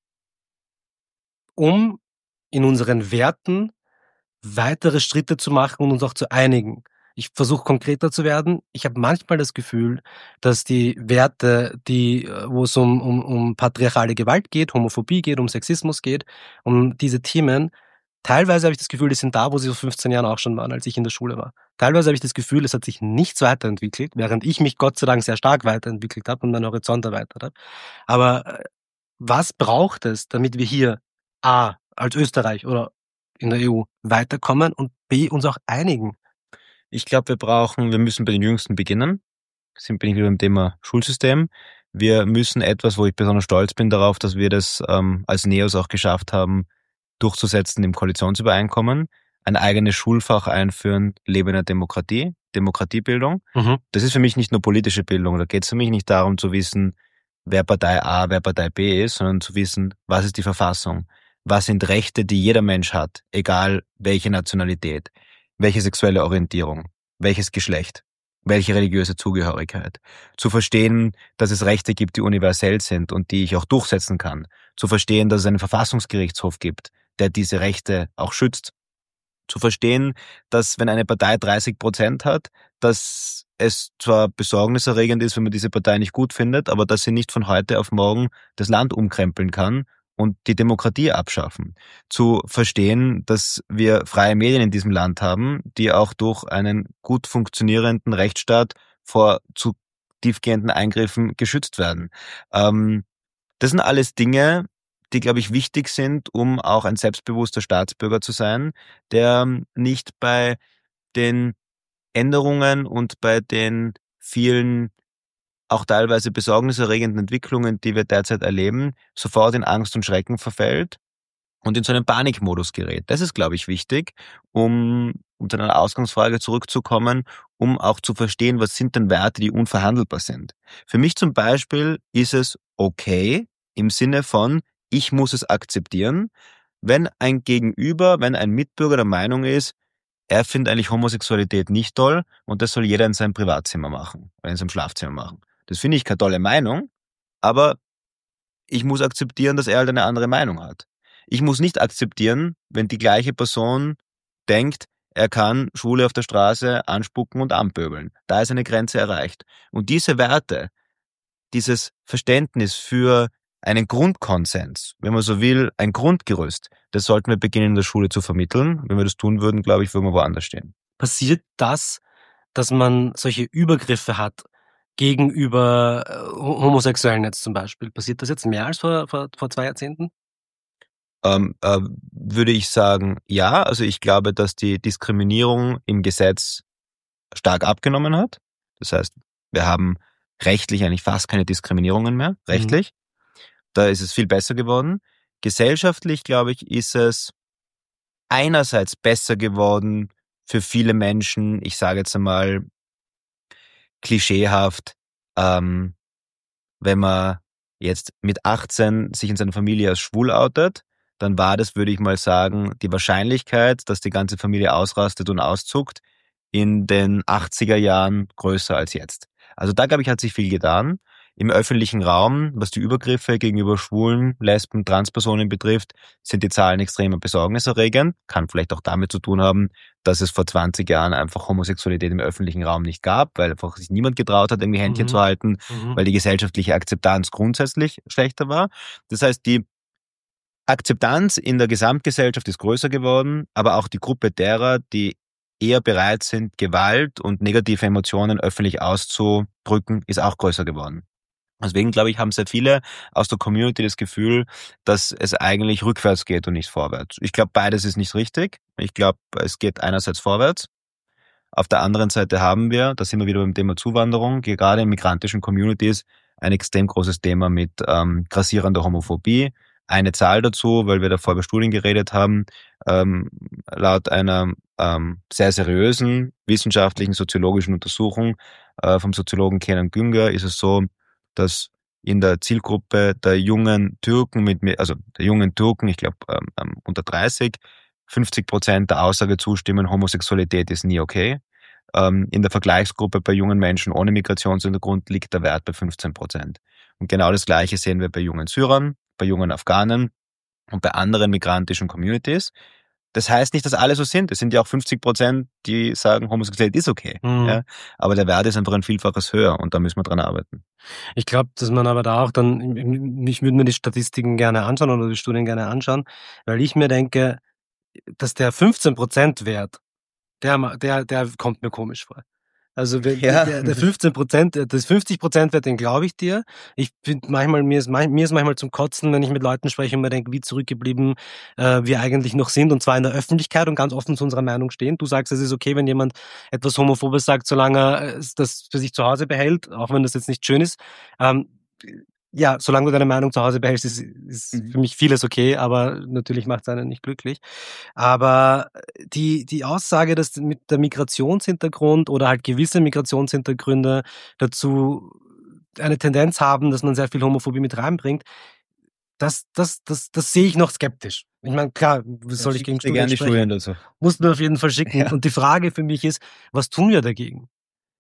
um in unseren Werten weitere Schritte zu machen und uns auch zu einigen? Ich versuche konkreter zu werden. Ich habe manchmal das Gefühl, dass die Werte, die, wo es um, um, um patriarchale Gewalt geht, Homophobie geht, um Sexismus geht, um diese Themen, teilweise habe ich das Gefühl, die sind da, wo sie vor fünfzehn Jahren auch schon waren, als ich in der Schule war. Teilweise habe ich das Gefühl, es hat sich nichts weiterentwickelt, während ich mich Gott sei Dank sehr stark weiterentwickelt habe und meinen Horizont erweitert habe. Aber was braucht es, damit wir hier A, als Österreich oder in der E U weiterkommen und B, uns auch einigen? Ich glaube, wir brauchen, wir müssen bei den Jüngsten beginnen. Sind bin ich wieder beim Thema Schulsystem. Wir müssen etwas, wo ich besonders stolz bin darauf, dass wir das ähm, als NEOS auch geschafft haben, durchzusetzen im Koalitionsübereinkommen, ein eigenes Schulfach einführen, Leben in der Demokratie, Demokratiebildung. Mhm. Das ist für mich nicht nur politische Bildung. Da geht es für mich nicht darum zu wissen, wer Partei A, wer Partei B ist, sondern zu wissen, was ist die Verfassung, was sind Rechte, die jeder Mensch hat, egal welche Nationalität, welche sexuelle Orientierung, welches Geschlecht, welche religiöse Zugehörigkeit. Zu verstehen, dass es Rechte gibt, die universell sind und die ich auch durchsetzen kann. Zu verstehen, dass es einen Verfassungsgerichtshof gibt, der diese Rechte auch schützt. Zu verstehen, dass wenn eine Partei dreißig Prozent hat, dass es zwar besorgniserregend ist, wenn man diese Partei nicht gut findet, aber dass sie nicht von heute auf morgen das Land umkrempeln kann und die Demokratie abschaffen. Zu verstehen, dass wir freie Medien in diesem Land haben, die auch durch einen gut funktionierenden Rechtsstaat vor zu tiefgehenden Eingriffen geschützt werden. Ähm, das sind alles Dinge, die, glaube ich, wichtig sind, um auch ein selbstbewusster Staatsbürger zu sein, der nicht bei den Änderungen und bei den vielen auch teilweise besorgniserregenden Entwicklungen, die wir derzeit erleben, sofort in Angst und Schrecken verfällt und in so einen Panikmodus gerät. Das ist, glaube ich, wichtig, um, um zu einer Ausgangsfrage zurückzukommen, um auch zu verstehen, was sind denn Werte, die unverhandelbar sind. Für mich zum Beispiel ist es okay, im Sinne von, ich muss es akzeptieren, wenn ein Gegenüber, wenn ein Mitbürger der Meinung ist, er findet eigentlich Homosexualität nicht toll und das soll jeder in seinem Privatzimmer machen oder in seinem Schlafzimmer machen. Das finde ich keine tolle Meinung, aber ich muss akzeptieren, dass er halt eine andere Meinung hat. Ich muss nicht akzeptieren, wenn die gleiche Person denkt, er kann Schwule auf der Straße anspucken und anpöbeln. Da ist eine Grenze erreicht. Und diese Werte, dieses Verständnis für einen Grundkonsens, wenn man so will, ein Grundgerüst, das sollten wir beginnen in der Schule zu vermitteln. Wenn wir das tun würden, glaube ich, würden wir woanders stehen. Passiert das, dass man solche Übergriffe hat gegenüber Homosexuellen jetzt zum Beispiel? Passiert das jetzt mehr als vor, vor, vor zwei Jahrzehnten? Ähm, äh, würde ich sagen, ja. Also ich glaube, dass die Diskriminierung im Gesetz stark abgenommen hat. Das heißt, wir haben rechtlich eigentlich fast keine Diskriminierungen mehr, rechtlich. Mhm. Da ist es viel besser geworden. Gesellschaftlich, glaube ich, ist es einerseits besser geworden für viele Menschen, ich sage jetzt einmal klischeehaft, ähm, wenn man jetzt mit achtzehn sich in seiner Familie als schwul outet, dann war das, würde ich mal sagen, die Wahrscheinlichkeit, dass die ganze Familie ausrastet und auszuckt, in den achtziger Jahren größer als jetzt. Also da, glaube ich, hat sich viel getan. Im öffentlichen Raum, was die Übergriffe gegenüber Schwulen, Lesben, Transpersonen betrifft, sind die Zahlen extrem besorgniserregend. Kann vielleicht auch damit zu tun haben, dass es vor zwanzig Jahren einfach Homosexualität im öffentlichen Raum nicht gab, weil einfach sich niemand getraut hat, irgendwie Händchen mhm. zu halten, mhm. weil die gesellschaftliche Akzeptanz grundsätzlich schlechter war. Das heißt, die Akzeptanz in der Gesamtgesellschaft ist größer geworden, aber auch die Gruppe derer, die eher bereit sind, Gewalt und negative Emotionen öffentlich auszudrücken, ist auch größer geworden. Deswegen, glaube ich, haben sehr viele aus der Community das Gefühl, dass es eigentlich rückwärts geht und nicht vorwärts. Ich glaube, beides ist nicht richtig. Ich glaube, es geht einerseits vorwärts, Auf der anderen Seite haben wir, da sind wir wieder beim Thema Zuwanderung, gerade in migrantischen Communities ein extrem großes Thema mit ähm, grassierender Homophobie. Eine Zahl dazu, weil wir davor über Studien geredet haben, ähm, laut einer ähm, sehr seriösen wissenschaftlichen soziologischen Untersuchung äh, vom Soziologen Kenan Güngör ist es so, dass in der Zielgruppe der jungen Türken, mit, also der jungen Türken, ich glaube ähm, unter dreißig, fünfzig Prozent der Aussage zustimmen, Homosexualität ist nie okay. Ähm, in der Vergleichsgruppe bei jungen Menschen ohne Migrationshintergrund liegt der Wert bei fünfzehn Prozent. Und genau das Gleiche sehen wir bei jungen Syrern, bei jungen Afghanen und bei anderen migrantischen Communities. Das heißt nicht, dass alle so sind. Es sind ja auch fünfzig Prozent, die sagen, Homosexualität ist okay. Mhm. Ja? Aber der Wert ist einfach ein Vielfaches höher und da müssen wir dran arbeiten. Ich glaube, dass man aber da auch dann, ich würde mir die Statistiken gerne anschauen oder die Studien gerne anschauen, weil ich mir denke, dass der fünfzehn Prozent Wert, der, der, der kommt mir komisch vor. Also wenn, Ja. der, der fünfzehn Prozent, das fünfzig Prozent Wert, den glaube ich dir. Ich finde manchmal, mir ist, mir ist manchmal zum Kotzen, wenn ich mit Leuten spreche und mir denke, wie zurückgeblieben äh, wir eigentlich noch sind, und zwar in der Öffentlichkeit und ganz offen zu unserer Meinung stehen. Du sagst, es ist okay, wenn jemand etwas Homophobes sagt, solange er das für sich zu Hause behält, auch wenn das jetzt nicht schön ist. Ähm, ja, solange du deine Meinung zu Hause behältst, ist, ist mhm. für mich vieles okay, aber natürlich macht es einen nicht glücklich. Aber die, die Aussage, dass mit der Migrationshintergrund oder halt gewisse Migrationshintergründe dazu eine Tendenz haben, dass man sehr viel Homophobie mit reinbringt, das, das, das, das sehe ich noch skeptisch. Ich meine, klar, was soll ich gegen Studien sprechen? Studien dazu. Musst du auf jeden Fall schicken. Ja. Und die Frage für mich ist, was tun wir dagegen?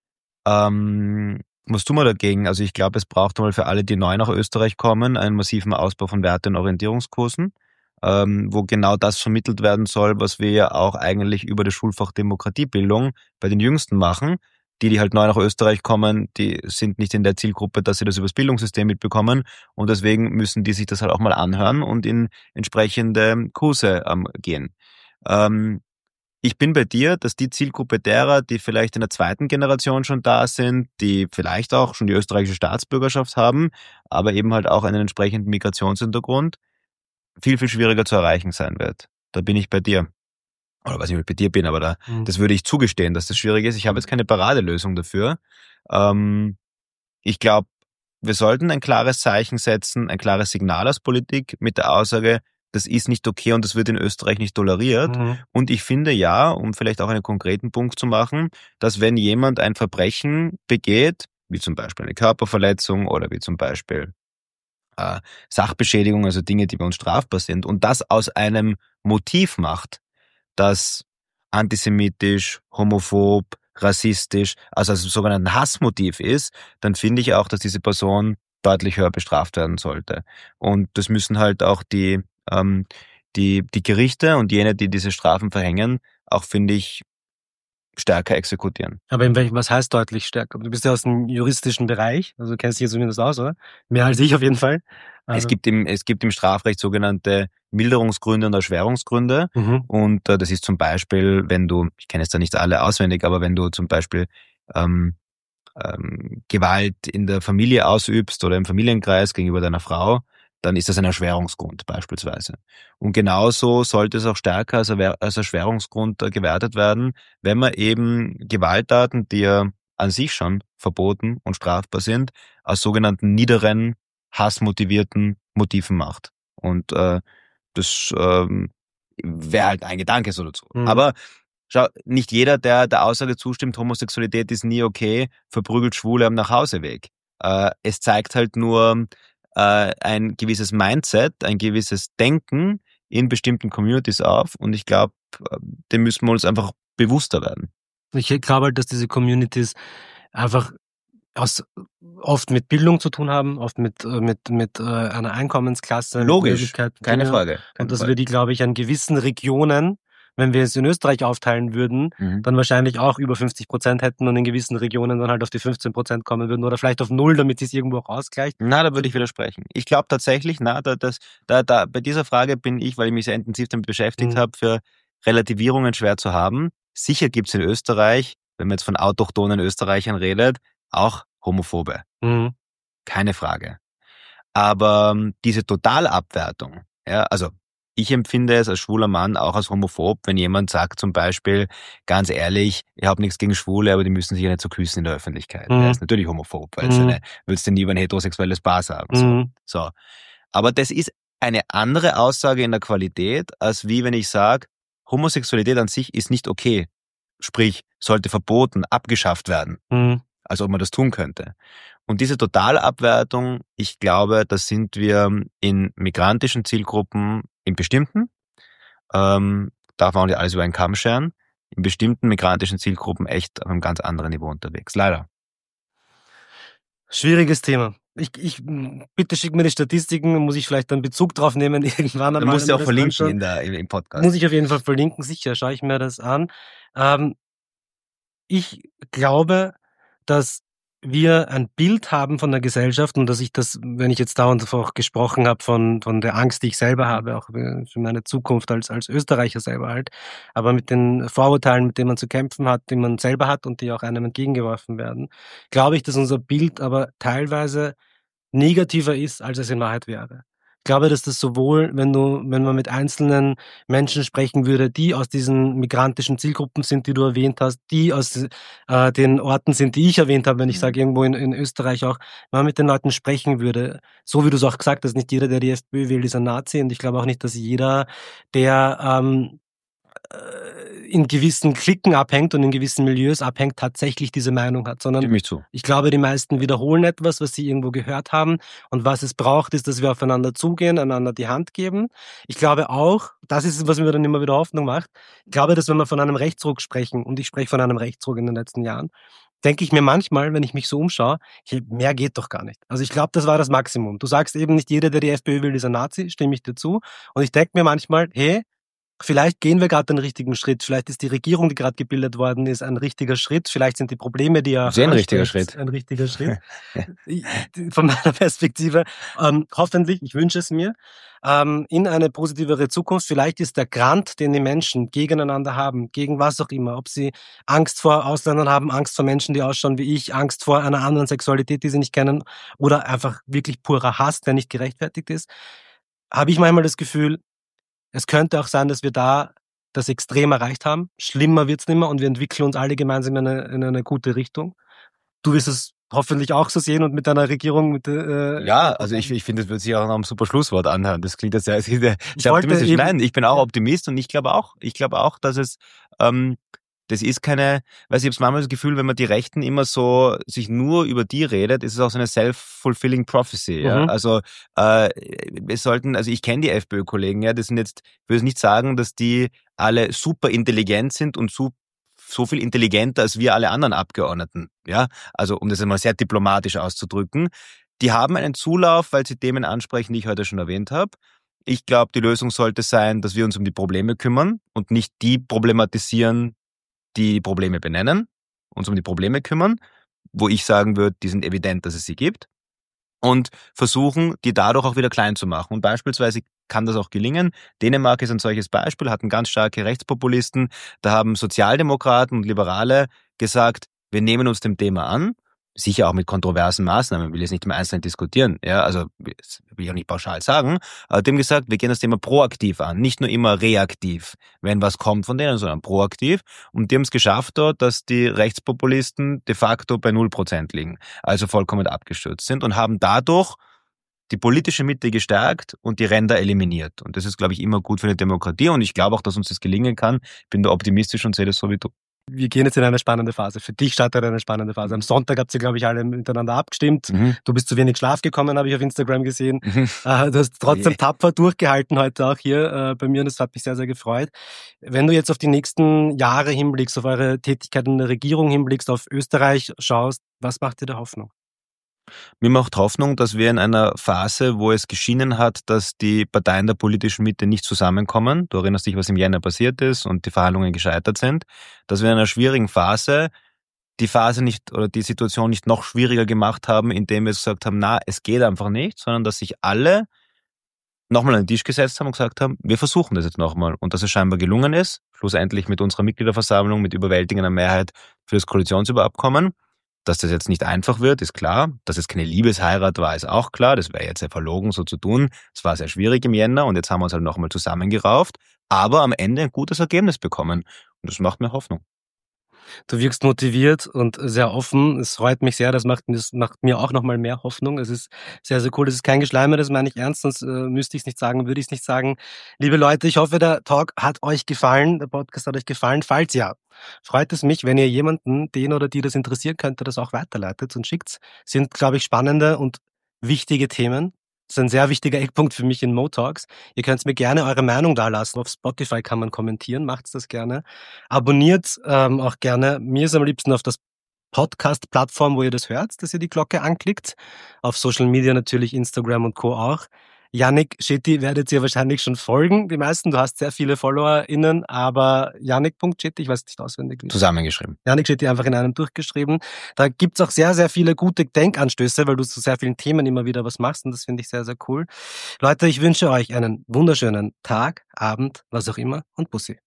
Ähm... Was tun wir dagegen? Also ich glaube, es braucht mal für alle, die neu nach Österreich kommen, einen massiven Ausbau von Werte- und Orientierungskursen, ähm, wo genau das vermittelt werden soll, was wir ja auch eigentlich über das Schulfach Demokratiebildung bei den Jüngsten machen. Die, die halt neu nach Österreich kommen, die sind nicht in der Zielgruppe, dass sie das übers Bildungssystem mitbekommen, und deswegen müssen die sich das halt auch mal anhören und in entsprechende Kurse ähm, gehen. Ähm, Ich bin bei dir, dass die Zielgruppe derer, die vielleicht in der zweiten Generation schon da sind, die vielleicht auch schon die österreichische Staatsbürgerschaft haben, aber eben halt auch einen entsprechenden Migrationshintergrund, viel, viel schwieriger zu erreichen sein wird. Da bin ich bei dir. Oder weiß nicht, ob ich bei dir bin, aber da, mhm. das würde ich zugestehen, dass das schwierig ist. Ich habe jetzt keine Paradelösung dafür. Ähm, ich glaube, wir sollten ein klares Zeichen setzen, ein klares Signal als Politik mit der Aussage, das ist nicht okay und das wird in Österreich nicht toleriert. Mhm. Und ich finde ja, um vielleicht auch einen konkreten Punkt zu machen, dass wenn jemand ein Verbrechen begeht, wie zum Beispiel eine Körperverletzung oder wie zum Beispiel äh, Sachbeschädigung, also Dinge, die bei uns strafbar sind, und das aus einem Motiv macht, das antisemitisch, homophob, rassistisch, also als sogenannten Hassmotiv ist, dann finde ich auch, dass diese Person deutlich höher bestraft werden sollte. Und das müssen halt auch die ähm, die die Gerichte und jene, die diese Strafen verhängen, auch, finde ich, stärker exekutieren. Aber in welchem, was heißt deutlich stärker? Du bist ja aus dem juristischen Bereich, also du kennst dich jetzt zumindest aus, oder? Mehr als ich auf jeden Fall. Also es gibt im, es gibt im Strafrecht sogenannte Milderungsgründe und Erschwerungsgründe. Mhm. Und äh, das ist zum Beispiel, wenn du, ich kenne jetzt da nicht alle auswendig, aber wenn du zum Beispiel ähm, ähm, Gewalt in der Familie ausübst oder im Familienkreis gegenüber deiner Frau, dann ist das ein Erschwerungsgrund beispielsweise. Und genauso sollte es auch stärker als, Erwer- als Erschwerungsgrund äh, gewertet werden, wenn man eben Gewalttaten, die ja an sich schon verboten und strafbar sind, aus sogenannten niederen, hassmotivierten Motiven macht. Und äh, das ähm, wäre halt ein Gedanke so dazu. Mhm. Aber schau, nicht jeder, der der Aussage zustimmt, Homosexualität ist nie okay, verprügelt Schwule am Nachhauseweg. Äh, es zeigt halt nur äh, ein gewisses Mindset, ein gewisses Denken in bestimmten Communities auf, und ich glaube, dem müssen wir uns einfach bewusster werden. Ich glaube halt, dass diese Communities einfach aus, oft mit Bildung zu tun haben, oft mit, mit, mit äh, einer Einkommensklasse. Logisch, keine Frage. Keine und dass Frage. wir die, glaube ich, an gewissen Regionen, wenn wir es in Österreich aufteilen würden, mhm. dann wahrscheinlich auch über fünfzig Prozent hätten und in gewissen Regionen dann halt auf die fünfzehn Prozent kommen würden oder vielleicht auf null, damit es irgendwo auch ausgleicht. Na, da würde ich widersprechen. Ich glaube tatsächlich, na, da, das, da, da, bei dieser Frage bin ich, weil ich mich sehr intensiv damit beschäftigt mhm. habe, für Relativierungen schwer zu haben. Sicher gibt es in Österreich, wenn man jetzt von autochthonen Österreichern redet, auch Homophobe. Mhm. Keine Frage. Aber diese Totalabwertung, ja, also ich empfinde es als schwuler Mann auch als homophob, wenn jemand sagt zum Beispiel, ganz ehrlich, ich habe nichts gegen Schwule, aber die müssen sich ja nicht so küssen in der Öffentlichkeit. Mhm. Der ist natürlich homophob, weil es Mhm. eine, willst du nie über ein heterosexuelles Paar sagen. Mhm. So. so. Aber das ist eine andere Aussage in der Qualität, als wie wenn ich sage, Homosexualität an sich ist nicht okay. Sprich, sollte verboten, abgeschafft werden. Mhm. Als ob man das tun könnte. Und diese Totalabwertung, ich glaube, da sind wir in migrantischen Zielgruppen, in bestimmten, ähm, darf man auch nicht alles über einen Kamm scheren, in bestimmten migrantischen Zielgruppen echt auf einem ganz anderen Niveau unterwegs. Leider. Schwieriges Thema. Ich, ich, bitte schick mir die Statistiken, muss ich vielleicht einen Bezug drauf nehmen irgendwann einmal. Du musst ja auch verlinken in der, im Podcast. Muss ich auf jeden Fall verlinken, sicher, schaue ich mir das an. Ähm, ich glaube, dass wir ein Bild haben von der Gesellschaft und dass ich das, wenn ich jetzt dauernd auch gesprochen habe von, von der Angst, die ich selber habe, auch für meine Zukunft als, als Österreicher selber halt, aber mit den Vorurteilen, mit denen man zu kämpfen hat, die man selber hat und die auch einem entgegengeworfen werden, glaube ich, dass unser Bild aber teilweise negativer ist, als es in Wahrheit wäre. Ich glaube, dass das sowohl, wenn du, wenn man mit einzelnen Menschen sprechen würde, die aus diesen migrantischen Zielgruppen sind, die du erwähnt hast, die aus äh, den Orten sind, die ich erwähnt habe, wenn ich sage irgendwo in, in Österreich auch, wenn man mit den Leuten sprechen würde, so wie du es auch gesagt hast, nicht jeder, der die FPÖ wählt, ist ein Nazi, und ich glaube auch nicht, dass jeder, der ähm, in gewissen Klicken abhängt und in gewissen Milieus abhängt, tatsächlich diese Meinung hat, sondern Stimme ich zu. Ich glaube, die meisten wiederholen etwas, was sie irgendwo gehört haben, und was es braucht, ist, dass wir aufeinander zugehen, einander die Hand geben. Ich glaube auch, das ist es, was mir dann immer wieder Hoffnung macht, ich glaube, dass wenn wir von einem Rechtsruck sprechen, und ich spreche von einem Rechtsruck in den letzten Jahren, denke ich mir manchmal, wenn ich mich so umschaue, mehr geht doch gar nicht. Also ich glaube, das war das Maximum. Du sagst eben, nicht jeder, der die FPÖ will, ist ein Nazi, stimme ich dir zu, und ich denke mir manchmal, hey, vielleicht gehen wir gerade den richtigen Schritt. Vielleicht ist die Regierung, die gerade gebildet worden ist, ein richtiger Schritt. Vielleicht sind die Probleme, die er Sehr ein richtiger Schritt. Ein richtiger Schritt. Von meiner Perspektive. Ähm, hoffentlich, ich wünsche es mir, ähm, in eine positivere Zukunft. Vielleicht ist der Grant, den die Menschen gegeneinander haben, gegen was auch immer, ob sie Angst vor Ausländern haben, Angst vor Menschen, die ausschauen wie ich, Angst vor einer anderen Sexualität, die sie nicht kennen, oder einfach wirklich purer Hass, der nicht gerechtfertigt ist, habe ich manchmal das Gefühl, es könnte auch sein, dass wir da das Extrem erreicht haben. Schlimmer wird's nicht mehr, und wir entwickeln uns alle gemeinsam in eine, in eine gute Richtung. Du wirst es hoffentlich auch so sehen und mit deiner Regierung... Mit, äh, ja, also ich, ich finde, das wird sich auch noch ein super Schlusswort anhören. Das klingt ja sehr, sehr, sehr optimistisch. Nein, ich bin auch Optimist, und ich glaube auch, ich glaube auch, dass es... Ähm, Das ist keine, weiß ich, ich habe manchmal das Gefühl, wenn man die Rechten immer so sich nur über die redet, ist es auch so eine self-fulfilling prophecy. Ja? Mhm. Also äh, wir sollten, also ich kenne die FPÖ-Kollegen, ja, das sind jetzt, ich würde nicht sagen, dass die alle super intelligent sind und so, so viel intelligenter als wir alle anderen Abgeordneten. Ja, also um das einmal sehr diplomatisch auszudrücken. Die haben einen Zulauf, weil sie Themen ansprechen, die ich heute schon erwähnt habe. Ich glaube, die Lösung sollte sein, dass wir uns um die Probleme kümmern und nicht die problematisieren, die Probleme benennen, uns um die Probleme kümmern, wo ich sagen würde, die sind evident, dass es sie gibt, und versuchen, die dadurch auch wieder klein zu machen. Und beispielsweise kann das auch gelingen. Dänemark ist ein solches Beispiel, hatten ganz starke Rechtspopulisten. Da haben Sozialdemokraten und Liberale gesagt, wir nehmen uns dem Thema an, sicher auch mit kontroversen Maßnahmen, will ich jetzt nicht mehr einzeln diskutieren, ja, also das will ich auch nicht pauschal sagen, aber dem gesagt, wir gehen das Thema proaktiv an, nicht nur immer reaktiv, wenn was kommt von denen, sondern proaktiv, und die haben es geschafft dort, dass die Rechtspopulisten de facto bei null Prozent liegen, also vollkommen abgestürzt sind, und haben dadurch die politische Mitte gestärkt und die Ränder eliminiert, und das ist, glaube ich, immer gut für eine Demokratie, und ich glaube auch, dass uns das gelingen kann. Ich bin da optimistisch und sehe das so wie du. Wir gehen jetzt in eine spannende Phase. Für dich startet eine spannende Phase. Am Sonntag habt ihr, glaube ich, alle miteinander abgestimmt. Mhm. Du bist zu wenig Schlaf gekommen, habe ich auf Instagram gesehen. Mhm. Äh, du hast trotzdem yeah. tapfer durchgehalten heute auch hier äh, bei mir, und das hat mich sehr, sehr gefreut. Wenn du jetzt auf die nächsten Jahre hinblickst, auf eure Tätigkeit in der Regierung hinblickst, auf Österreich schaust, was macht dir da Hoffnung? Mir macht Hoffnung, dass wir in einer Phase, wo es geschienen hat, dass die Parteien der politischen Mitte nicht zusammenkommen, du erinnerst dich, was im Jänner passiert ist und die Verhandlungen gescheitert sind, dass wir in einer schwierigen Phase die Phase nicht oder die Situation nicht noch schwieriger gemacht haben, indem wir gesagt haben, na, es geht einfach nicht, sondern dass sich alle nochmal an den Tisch gesetzt haben und gesagt haben, wir versuchen das jetzt nochmal, und dass es scheinbar gelungen ist, schlussendlich mit unserer Mitgliederversammlung mit überwältigender Mehrheit für das Koalitionsüberabkommen. Dass das jetzt nicht einfach wird, ist klar. Dass es keine Liebesheirat war, ist auch klar. Das wäre jetzt sehr verlogen, so zu tun. Es war sehr schwierig im Jänner und jetzt haben wir uns halt nochmal zusammengerauft, aber am Ende ein gutes Ergebnis bekommen. Und das macht mir Hoffnung. Du wirkst motiviert und sehr offen. Es freut mich sehr. Das macht, das macht mir auch nochmal mehr Hoffnung. Es ist sehr, sehr cool. Das ist kein Geschleime, das meine ich ernst, sonst äh, müsste ich es nicht sagen, würde ich es nicht sagen. Liebe Leute, ich hoffe, der Talk hat euch gefallen, der Podcast hat euch gefallen. Falls ja, freut es mich, wenn ihr jemanden, den oder die das interessieren könnte, das auch weiterleitet und schickt. Sind, glaube ich, spannende und wichtige Themen. Das ist ein sehr wichtiger Eckpunkt für mich in Mo-Talks. Ihr könnt mir gerne eure Meinung da lassen. Auf Spotify kann man kommentieren, macht's das gerne. Abonniert ähm, auch gerne. Mir ist am liebsten auf das Podcast-Plattform, wo ihr das hört, dass ihr die Glocke anklickt. Auf Social Media natürlich, Instagram und Co. auch. Yannick Shetty werdet ihr wahrscheinlich schon folgen. Die meisten, du hast sehr viele FollowerInnen, aber Yannick.Shetty, ich weiß nicht auswendig. Wie. Zusammengeschrieben. Yannick Shetty einfach in einem durchgeschrieben. Da gibt's auch sehr, sehr viele gute Denkanstöße, weil du zu sehr vielen Themen immer wieder was machst und das finde ich sehr, sehr cool. Leute, ich wünsche euch einen wunderschönen Tag, Abend, was auch immer und Bussi.